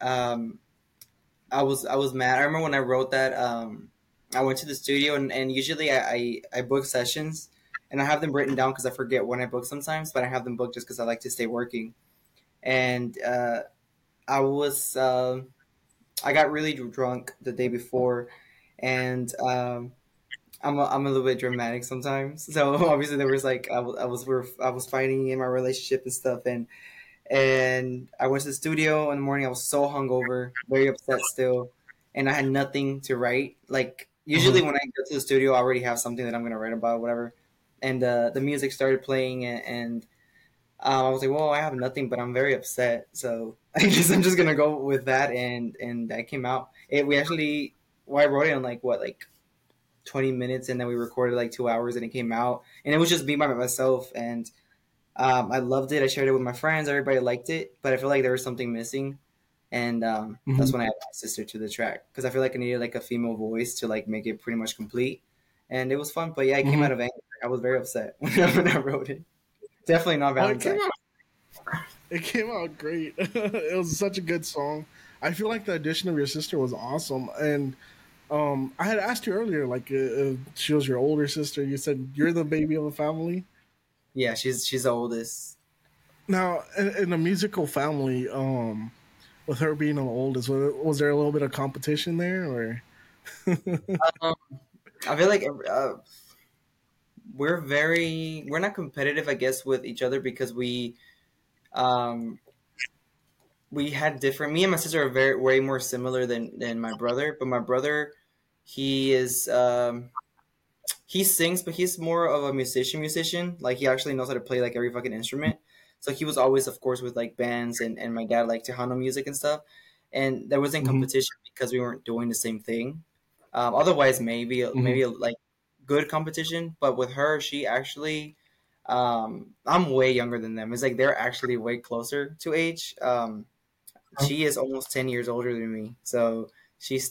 I was mad. I remember when I wrote that. I went to the studio and usually I book sessions and I have them written down because I forget when I book sometimes, but I have them booked just because I like to stay working. And I was I got really drunk the day before, and I'm a little bit dramatic sometimes. So obviously there was like I was fighting in my relationship and stuff, and I went to the studio in the morning. I was so hungover, very upset still, and I had nothing to write. Like usually Mhm. when I go to the studio, I already have something that I'm gonna write about, whatever. And the music started playing, and I was like, "Well, I have nothing, but I'm very upset." So I guess I'm just gonna go with that, and that came out. We actually, well, I wrote it in like what, like 20 minutes, and then we recorded like 2 hours, and it came out, and it was just me by myself, and I loved it. I shared it with my friends. Everybody liked it, but I feel like there was something missing, and that's Mhm. when I added my sister to the track because I feel like I needed like a female voice to like make it pretty much complete, and it was fun. But yeah, it came Mhm. out of anger. I was very upset when I wrote it. Definitely not Oh, Valentine. it came out great. It was such a good song. I feel like the addition of your sister was awesome. And I had asked you earlier, like, if she was your older sister. You said you're the baby of the family. Yeah, she's the oldest. Now, in a musical family, with her being the oldest, was there a little bit of competition there, or? Um, I feel like we're not competitive, I guess, with each other because um, we had different. Me and my sister are very way more similar than my brother, but my brother he is he sings, but he's more of a musician. Like he actually knows how to play like every fucking instrument. So he was always, of course, with like bands, and my dad liked Tejano music and stuff. And there wasn't Hmm. competition because we weren't doing the same thing. Otherwise, Hmm. maybe like good competition. But with her, she actually, I'm way younger than them. It's like they're actually way closer to age. She is almost 10 years older than me, so she's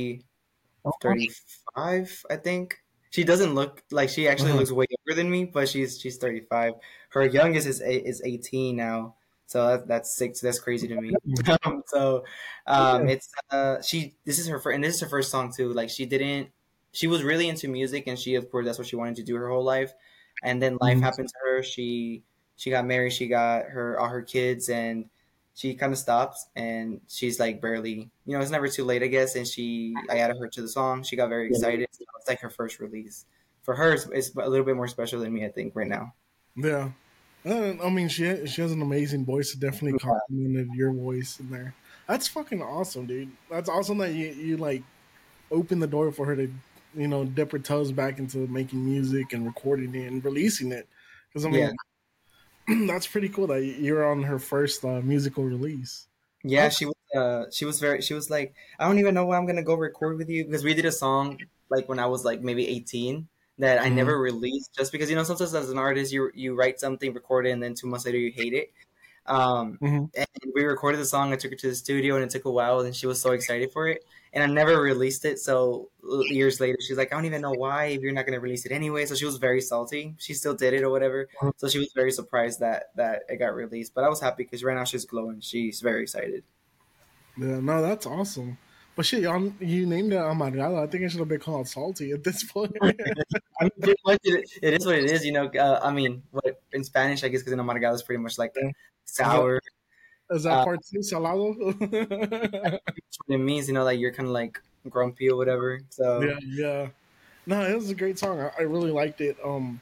35, I think. She doesn't look like she actually Uh-huh. looks way younger than me, but she's 35. Her youngest is 18 now, so that's six. That's crazy to me. So, Okay. it's she. This is her first, and this is her first song too. Like she didn't. She was really into music, and she, of course, that's what she wanted to do her whole life. And then life Mhm. happened to her. She got married. She got her all her kids, and she kind of stopped, and she's like barely, it's never too late, I guess. And I added her to the song. She got very excited. So it's like her first release. For her, it's a little bit more special than me, I think, right now. Yeah. I mean, she has an amazing voice. It definitely complimented your voice in there. That's fucking awesome, dude. That's awesome that you like open the door for her to dip her toes back into making music and recording it and releasing it. Because I Yeah, mean, that's pretty cool that you're on her first musical release. yeah. That's She was like, I don't even know why I'm gonna go record with you because we did a song like when I was like maybe 18 that I mhm, never released just because sometimes as an artist you write something, record it, and then 2 months later you hate it. mhm. And we recorded the song. I took her to the studio, and it took a while, and she was so excited for it. And I never released it. So years later, she's like, "I don't even know why if you're not going to release it anyway." So she was very salty. She still did it or whatever. So she was very surprised that it got released. But I was happy because right now she's glowing. She's very excited. Yeah, no, that's awesome. But shit, you named it Amargado. I think it should have been called Salty at this point. I mean, pretty much it is what it is. I mean, what in Spanish, I guess, because Amargado is pretty much like Yeah. Is that sour. is that Uh, part two, Salado? that's what it means, like you're kind of like grumpy or whatever. So Yeah, yeah. No, it was a great song. I really liked it.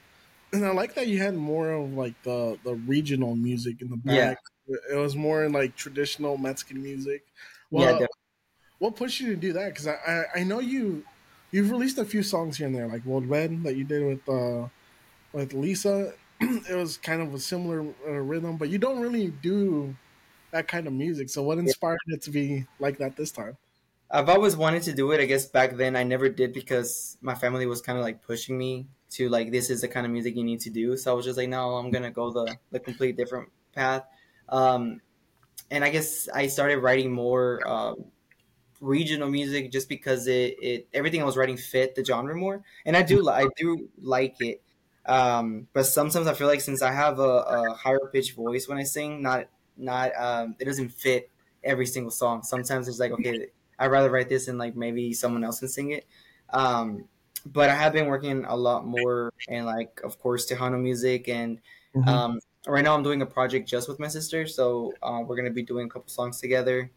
And I like that you had more of like the regional music in the Yeah, back. It was more in like traditional Mexican music. yeah, Well, what pushed you to do that? Because I know you've released a few songs here and there, like World Red that you did with Lisa. It was kind of a similar rhythm, but you don't really do that kind of music. So what definitely. inspired it to be like that this time? I've always wanted to do it. I guess back then I never did because my family was kind of like pushing me to like this is the kind of music you need to do. So I was just like, no, I'm gonna go the complete different path. Um, and I guess I started writing more regional music just because it everything I was writing fit the genre more, and I do like it. But sometimes I feel like since I have a higher pitched voice when I sing, not it doesn't fit every single song. Sometimes it's like okay, I'd rather write this and like maybe someone else can sing it. Um, but I have been working a lot more and like of course Tejano music and Hmm. um, right now I'm doing a project just with my sister, so we're gonna be doing a couple songs together.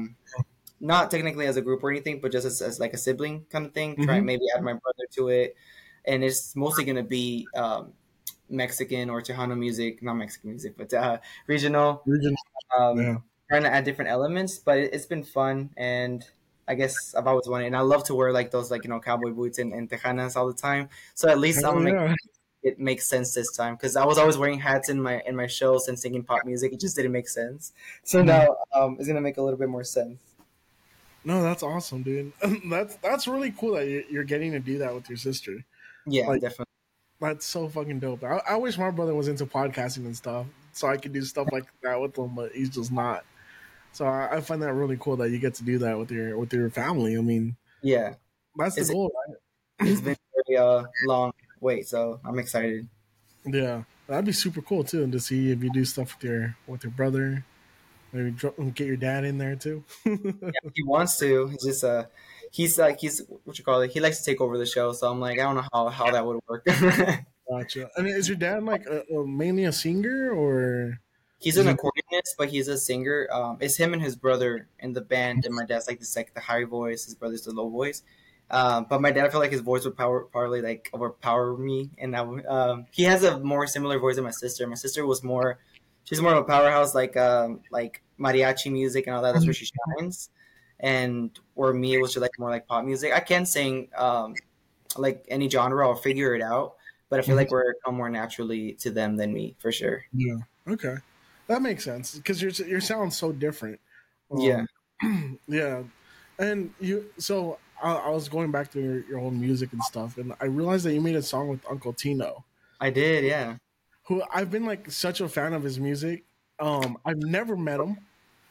Not technically as a group or anything, but just as like a sibling kind of thing. Try Hmm. maybe add my brother to it, and it's mostly gonna be Mexican or Tejano music, not Mexican music, but regional. Regional, Um, yeah. trying to add different elements, but it's been fun, and I guess I've always wanted, and I love to wear like those like cowboy boots and tejanas all the time. So at least I'm Hell gonna make yeah. it make sense this time because I was always wearing hats in my shows and singing pop music. It just didn't make sense. So Mhm. now it's gonna make a little bit more sense. No, that's awesome, dude. That's really cool that you're getting to do that with your sister. Yeah, Like definitely. that's so fucking dope. I wish my brother was into podcasting and stuff, so I could do stuff like that with him, but he's just not. So I find that really cool that you get to do that with your family. I mean, Yeah, that's the it's goal, it's right? been a very long wait, so I'm excited. Yeah, that'd be super cool too, and to see if you do stuff with your brother. Maybe get your dad in there too. Yeah, he wants to. He's just he's like he's what you call it. He likes to take over the show, so I'm like I don't know how that would work. Gotcha. And is your dad like mainly a singer, or He's is an he? accordionist, but he's a singer. It's him and his brother in the band, and my dad's like the high voice. His brother's the low voice. But my dad, I feel like his voice would probably like overpower me, and he has a more similar voice than my sister. My sister was more, she's more of a powerhouse, like mariachi music and all that. That's where she shines. And or me, it was just like more like pop music. I can sing like any genre. I'll figure it out, but I feel Mhm. like we're come more naturally to them than me for sure. Yeah. Okay, that makes sense because your sound's so different. Yeah. Um, yeah, and you. So I was going back to your own music and stuff, and I realized that you made a song with Uncle Tino, I did, yeah. who I've been like such a fan of his music. I've never met him.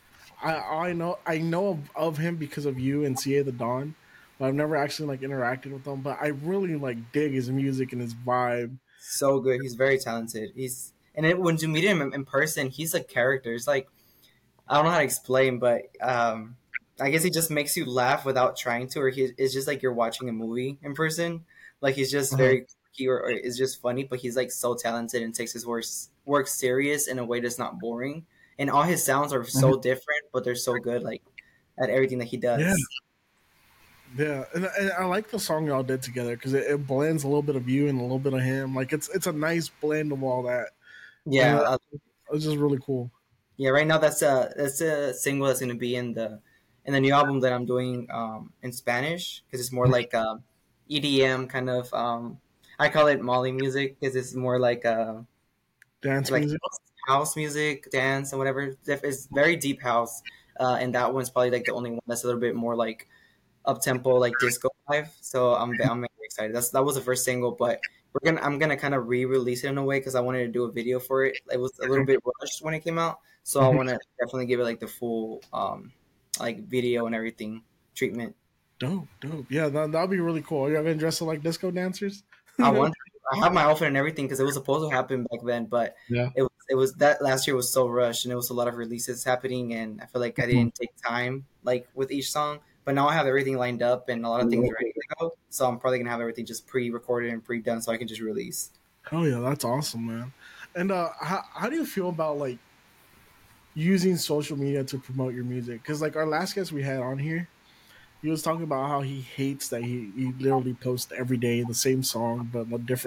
I know of him because of you and CA the Dawn, but I've never actually like interacted with him. But I really like dig his music and his vibe. So good. He's very talented. When you meet him in person, he's a character. It's like I don't know how to explain, but I guess he just makes you laugh without trying to, or it's just like you're watching a movie in person. Like he's just Uh-huh. very quirky or is just funny, but he's like so talented and takes his work serious in a way that's not boring. And all his sounds are Mhm. so different, but they're so good, like at everything that he Yeah, does. yeah, and I like the song y'all did together because it blends a little bit of you and a little bit of him. Like it's a nice blend of all that, and Yeah, it's just really cool. yeah, right now that's a single that's gonna be in the new album that I'm doing in Spanish because it's more like EDM kind of. I call it Molly music because it's more Dance like music. house music, dance, and whatever. It's very deep house, and that one's probably like the only one that's a little bit more like up tempo, like disco live. So I'm very excited. That was the first single, but I'm gonna kind of re-release it in a way because I wanted to do a video for it. It was a little bit rushed when it came out, so I Mhm. want to definitely give it like the full like video and everything treatment. Dope, dope. Yeah, that'll be really cool. Are y'all gonna dress up like disco dancers? I want I have my outfit and everything because it was supposed to happen back then, but Yeah. it was that last year was so rushed and it was a lot of releases happening and I feel like I didn't take time like with each song. But now I have everything lined up and a lot of things ready to go. So I'm probably gonna have everything just pre-recorded and pre-done so I can just release. Oh yeah, that's awesome, man. And how do you feel about like using social media to promote your music? Because like our last guest we had on here, he was talking about how he hates that he literally posts every day the same song but a different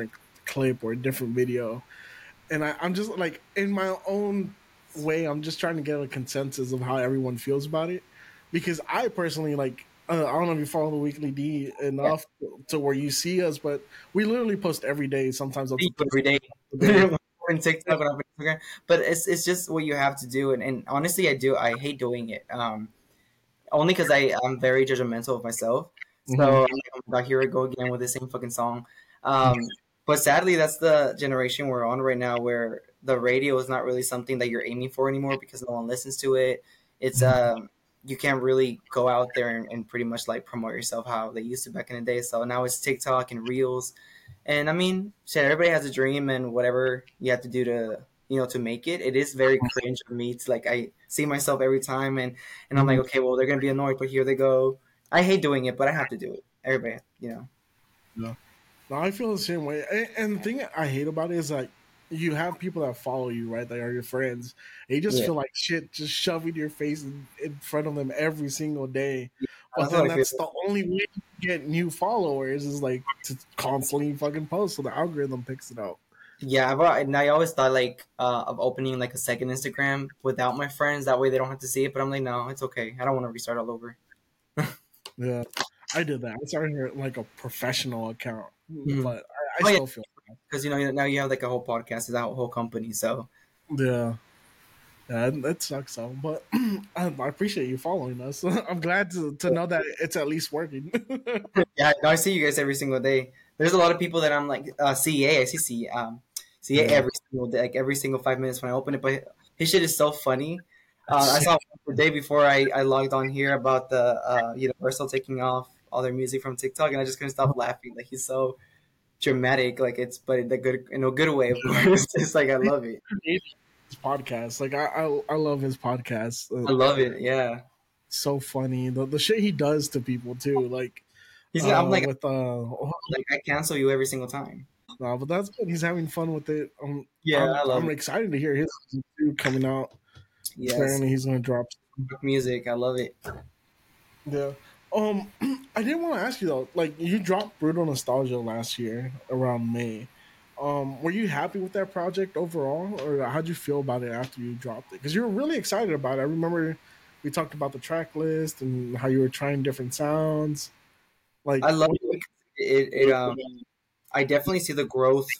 clip or a different video, and I'm just like in my own way, I'm just trying to get a consensus of how everyone feels about it, because I personally like. I don't know if you follow the Weekly D Yeah, enough to where you see us, but we literally post every day. Sometimes up I to do three every day. times a day. On TikTok, on Instagram, but it's just what you have to do, and honestly, I hate doing it. Only because I'm very judgmental of myself. Mm-hmm. So I'm like, oh my god, here I go again with the same fucking song. But sadly, that's the generation we're on right now, where the radio is not really something that you're aiming for anymore because no one listens to it. It's you can't really go out there and pretty much like promote yourself how they used to back in the day. So now it's TikTok and Reels, and I mean, shit, everybody has a dream, and whatever you have to do to to make it. It is very cringe of me. It's like I see myself every time, and I'm like, Mm-hmm. okay, well, they're gonna be annoyed, but here they go. I hate doing it, but I have to do it. Everybody. Yeah. No, I feel the same way. And the thing I hate about it is like you have people that follow you, right? They are your friends. And you just Yeah, feel like shit just shoving your face in front of them every single day. But that's how then I feel. that's the only way to get new followers is like to constantly fucking post so the algorithm picks it up. Yeah, and I always thought like of opening like a second Instagram without my friends. That way they don't have to see it. But I'm like, no, it's okay. I don't want to restart all over. Yeah. I did that. I started like a professional account, Mhm. but I Oh yeah, still feel because now you have like a whole podcast, is that whole company. So bad. Yeah. Yeah, that sucks though. But I appreciate you following us. I'm glad to know that it's at least working. yeah, no, I see you guys every single day. There's a lot of people that I'm like CA. I see CA Yeah. every single day, like every single 5 minutes when I open it. But his shit is so funny. I saw one the day before I logged on here about the Universal taking off all their music from TikTok, and I just couldn't stop laughing. Like he's so dramatic, like it's but in the good in a good way, of course. It's like I love it. His podcast, like I love his podcast. I love it. Yeah, So funny. The shit he does to people too. Like I'm like with I cancel you every single time. no, but that's good. He's having fun with it. Yeah, I love I'm it. excited to hear his season 2 coming out. Yes, Apparently he's gonna drop. music. I love it. Yeah. I did want to ask you though, like you dropped Brutal Nostalgia last year around May. Were you happy with that project overall, or how'd you feel about it after you dropped it? Because you were really excited about it. I remember we talked about the track list and how you were trying different sounds. Like, I love it. It. I definitely see the growth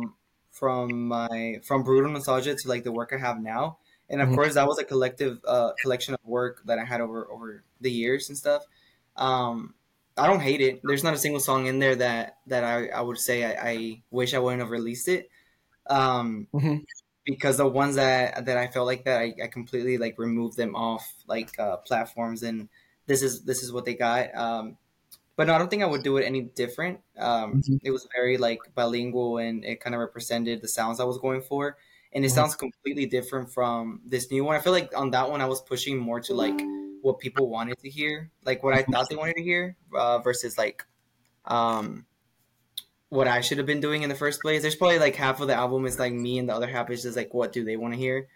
from brutal nostalgia to like the work I have now, and of Mhm, course that was a collective collection of work that I had over the years and stuff. Um, I don't hate it. There's not a single song in there that I would say I wish I wouldn't have released it. Um, mhm, because the ones that I felt like that I completely like removed them off like platforms, and this is what they got. But no, I don't think I would do it any different. mhm, It was very like bilingual, and it kind of represented the sounds I was going for, and it mhm, sounds completely different from this new one. I feel like on that one I was pushing more to like what people wanted to hear, like what I thought they wanted to hear, versus like um, what I should have been doing in the first place. There's probably like half of the album is like me, and the other half is just like what do they want to hear.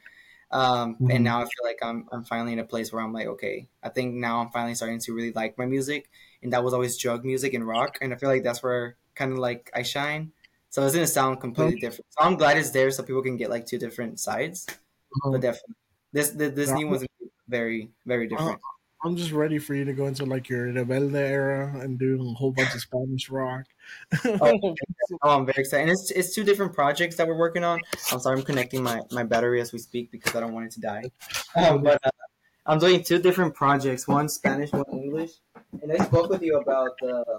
And mhm. now I feel like I'm finally in a place where I'm like, okay, I think now I'm finally starting to really like my music, and that was always drug music and rock, and I feel like that's where kind of like I shine. So it's gonna sound Uh, completely different. So I'm glad it's there so people can get like two different sides. But definitely, this uh, new one's very very uh, different. I'm just ready for you to go into like your Rebelde era and do a whole bunch of Spanish rock. Oh, I'm very excited. And it's two different projects that we're working on. I'm sorry, I'm connecting my battery as we speak because I don't want it to die. But I'm doing two different projects, one Spanish, one English. And I spoke with you about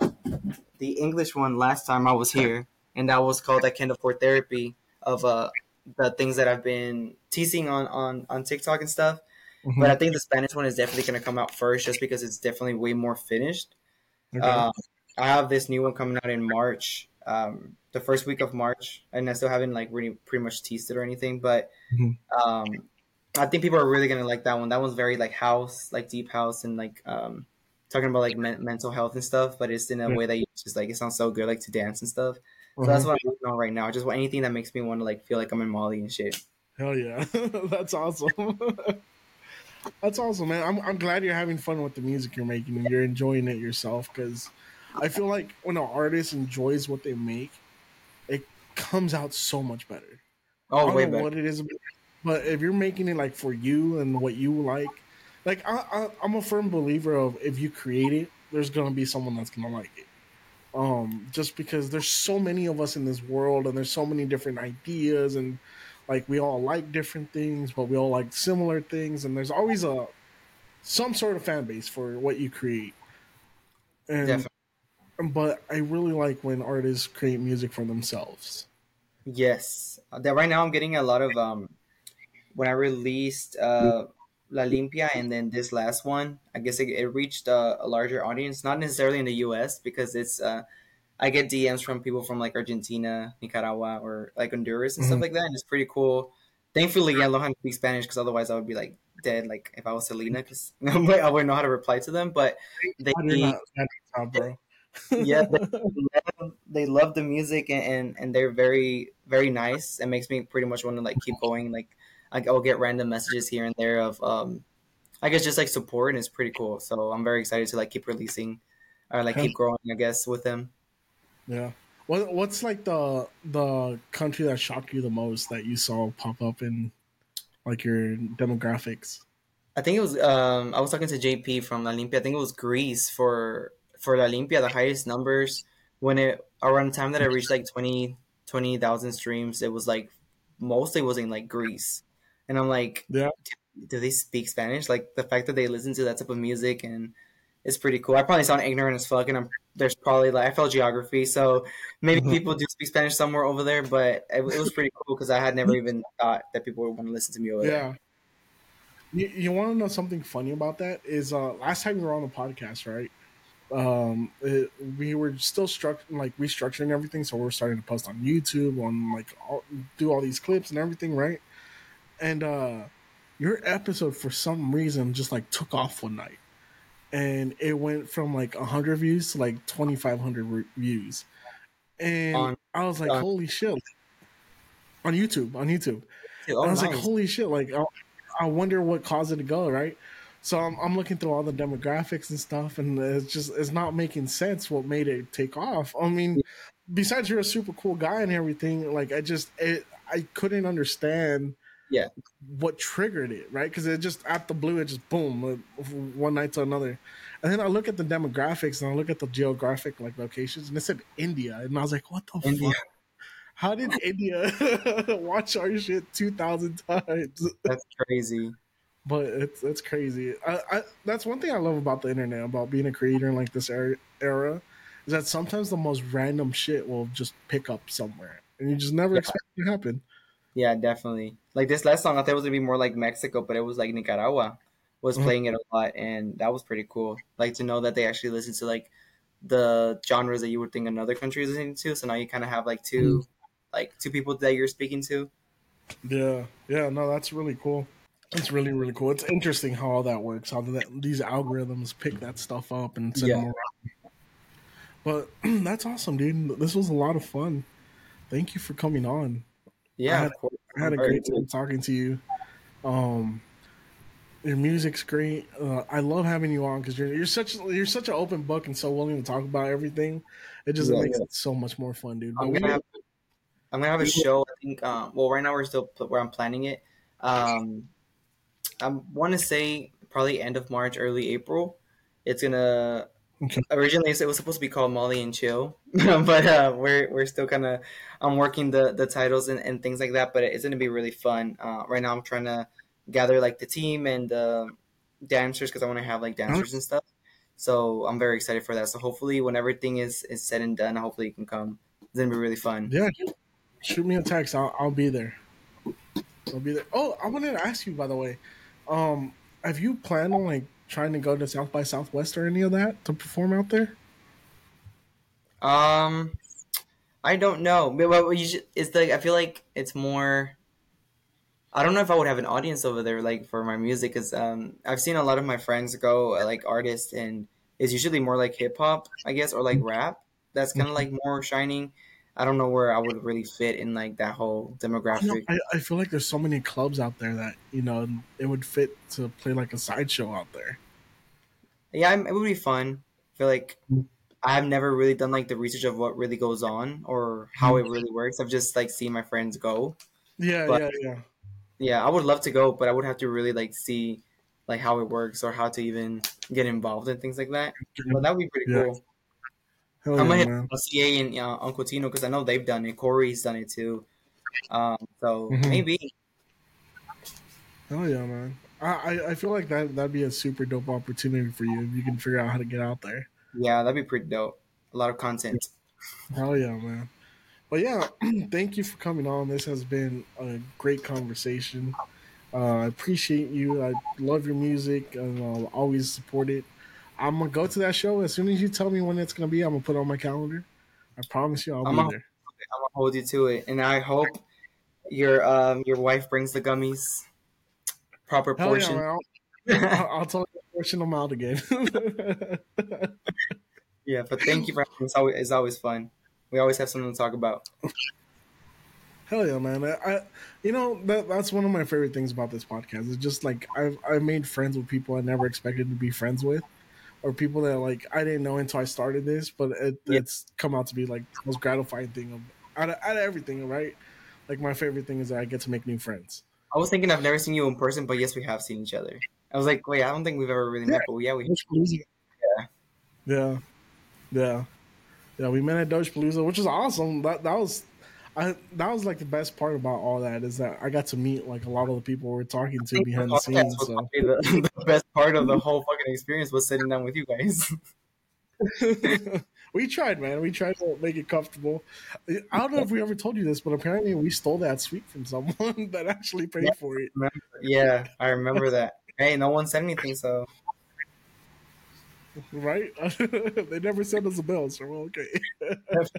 the English one last time I was here, and that was called "I Can't Afford Therapy" of the things that I've been teasing on TikTok and stuff. But I Mhm. think the Spanish one is definitely going to come out first, just because it's definitely way more finished. Okay. Um, I have this new one coming out in March, the first week of March, and I still haven't like really pretty much teased it or anything, but Mhm. um, I think people are really gonna like that one. That one's very like house, like deep house, and like talking about like mental health and stuff. But it's in a Yeah. way that you just like it sounds so good, like to dance and stuff. So that's Uh-huh. what I'm working on right now. Just anything that makes me want to like feel like I'm in Mali and shit. Hell yeah. That's awesome. That's awesome, man. I'm glad you're having fun with the music you're making and you're enjoying it yourself because I feel like when an artist enjoys what they make, it comes out so much better. I Oh, don't way know better. what it is, but if you're making it like for you and what you like I'm a firm believer of if you create it, there's gonna be someone that's gonna like it. Just because there's so many of us in this world and there's so many different ideas and like we all like different things, but we all like similar things, and there's always a some sort of fan base for what you create. And Definitely. but I really like when artists create music for themselves. Yes. That right now I'm getting a lot of when I released La Limpia and then this last one, I guess it reached a larger audience, not necessarily in the US because it's I get DMs from people from like Argentina, Nicaragua, or like Honduras and stuff Mhm. like that, and it's pretty cool. Thankfully, I learned how to speak Spanish because otherwise I would be like dead, like if I was Selena, because I wouldn't know how to reply to them. But they, God, you're not that top, bro. yeah, they love the music and they're very nice. It makes me pretty much want to like keep going. Like I'll get random messages here and there of I guess just like support, and it's pretty cool. So I'm very excited to like keep releasing or like keep growing, I guess, with them. Yeah. What's like the country that shocked you the most that you saw pop up in like your demographics? I think it was I was talking to JP from La Limpia. I think it was Greece for La Limpia, the highest numbers when it around the time that I reached like 20,000 streams, it was like mostly was in like Greece. And I'm like, Yeah. do they speak Spanish? Like the fact that they listen to that type of music and it's pretty cool. I probably sound ignorant as fuck, and there's probably like I felt geography, so maybe people do speak Spanish somewhere over there. But it was pretty cool because I had never even thought that people would want to listen to me over there. Yeah. You want to know something funny about that? Is last time we were on the podcast, right? We were still like restructuring everything, so we're starting to post on YouTube, on like do all these clips and everything, right? And your episode for some reason just like took off one night, and it went from like 100 views to like 2,500 views, and On, I was like, on holy shit, on YouTube, on YouTube. oh And I was like, nice. holy shit, like I wonder what caused it to go, right? So I'm looking through all the demographics and stuff, and it's not making sense what made it take off. I mean, besides you're a super cool guy and everything, like I couldn't understand Yeah. what triggered it, right? Because it just at the blue, it just boom, one night to another. And then I look at the demographics and I look at the geographic like locations, and it said India, and I was like, what the India. fuck? How did India watch our shit 2,000 times? That's crazy. But it's crazy. That's one thing I love about the internet, about being a creator in like this era, is that sometimes the most random shit will just pick up somewhere, and you just never Yeah. expect it to happen. Yeah, definitely. Like this last song, I thought it was gonna be more like Mexico, but it was like Nicaragua was Mhm. playing it a lot, and that was pretty cool. Like to know that they actually listen to like the genres that you would think another country is listening to. So now you kind of have like two people that you're speaking to. Yeah, yeah, no, that's really cool. It's really really cool. It's interesting how all that works. How these algorithms pick that stuff up and send Yeah. them around. But that's awesome, dude. This was a lot of fun. Thank you for coming on. I Yeah, had of course. I had I'm a very great time talking to you. Um, your music's great. I love having you on because you're such an open book and so willing to talk about everything. It just it yeah. makes it so much more fun, dude. But I'm gonna have I'm gonna have a show. I think. Well, right now we're still where I'm planning it. Um, I want to say probably end of March, early April. It's gonna okay. originally it was supposed to be called Molly and Chill, but we're still kind of I'm working the titles and things like that. But it's gonna be really fun. Right now I'm trying to gather like the team and dancers because I want to have like dancers and stuff. So I'm very excited for that. So hopefully when everything is said and done, hopefully you can come. It's gonna be really fun. Yeah, shoot me a text. I'll be there. I'll be there. Oh, I wanted to ask you by the way. Um, have you planned on like trying to go to South by Southwest or any of that to perform out there? Um, I don't know. But it's like I feel like it's more. I don't know if I would have an audience over there like for my music because I've seen a lot of my friends go like artists and it's usually more like hip hop I guess or like rap that's kind of like more shining. I don't know where I would really fit in like that whole I know. demographic. I feel like there's so many clubs out there that it would fit to play like a sideshow out there. Yeah, it would be fun. I feel like I've never really done like the research of what really goes on or how it really works. I've just like seen my friends go. Yeah, But yeah, yeah. yeah, I would love to go, but I would have to really like see like how it works or how to even get involved in things like that. But that would be pretty Yeah. cool. Hell I'm yeah, gonna hit man. CA and Uncle Tino because I know they've done it. Corey's done it too. So Hmm. maybe. Hell yeah, man. I feel like that'd be a super dope opportunity for you if you can figure out how to get out there. Yeah, that'd be pretty dope. A lot of content. Hell yeah, man. But yeah, thank you for coming on. This has been a great conversation. I appreciate you. I love your music and I'll always support it. I'm gonna go to that show as soon as you tell me when it's gonna be. I'm gonna put it on my calendar. I promise you, I'll I'm be gonna, there. I'm gonna hold you to it, and I hope your wife brings the gummies proper Hell yeah, portion. man! I'll tell you to portion them out again. Yeah, but thank you for having me. It's always fun. We always have something to talk about. Hell yeah, man! You know that's one of my favorite things about this podcast. It's just like I've made friends with people I never expected to be friends with, or people that like I didn't know until I started this, but Yeah, it's come out to be like the most gratifying thing out of everything, right? Like my favorite thing is that I get to make new friends. I was thinking I've never seen you in person, but yes, we have seen each other. I was like, wait, I don't think we've ever really Yeah, met, but yeah, we. Doge Palooza. Yeah, Yeah, yeah, yeah. We met at Doge Palooza, which is awesome. That was like the best part about all that is that I got to meet like a lot of the people we're talking I to think the behind the podcast scenes. was So probably the best part of the whole fucking experience was sitting down with you guys. we tried, man. We tried to make it comfortable. I don't know if we ever told you this, but apparently we stole that suite from someone that actually Yeah, paid for it. yeah, I remember that. Hey, no one said anything, so Right? They never sent us a bill, so we're okay.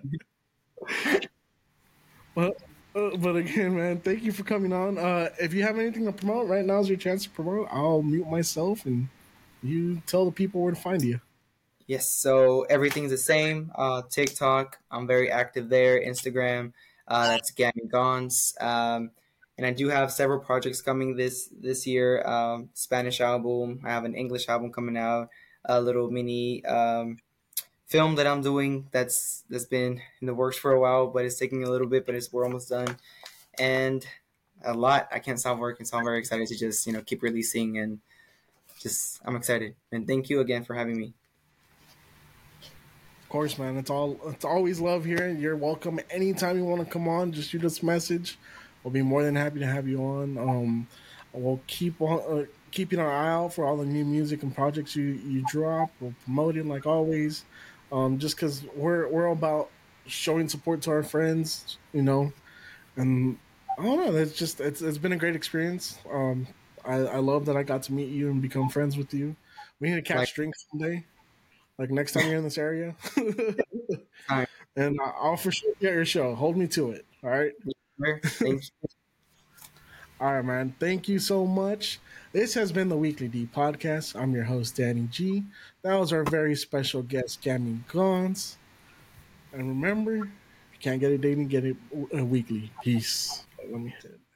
But, but again, man, thank you for coming on. If you have anything to promote, right now is your chance to promote. I'll mute myself and you tell the people where to find you. yes. So everything's the same. TikTok, I'm very active there. Instagram, that's Gammy Gons. And I do have several projects coming this year. Spanish album. I have an English album coming out. A little mini film that I'm doing that's been in the works for a while, but it's taking a little bit. But we're almost done, and a lot. I can't stop working, so I'm very excited to just keep releasing and just I'm excited. And thank you again for having me. Of course, man. It's always love here. You're welcome anytime you want to come on. Just shoot us a message. We'll be more than happy to have you on. We'll keeping our eye out for all the new music and projects you drop. We'll promote it like always. Just because we're all about showing support to our friends, and I don't know. It's been a great experience. I love that I got to meet you and become friends with you. We need to Like, catch drinks someday, like next time you're in this area. time. And I'll for sure get your show. Hold me to it. All right. Thank you. All right, man. Thank you so much. This has been the Weekly D podcast. I'm your host, Danny G. That was our very special guest, Gammy Gons. And remember, if you can't get it daily, get it weekly. Peace. Let me hit it.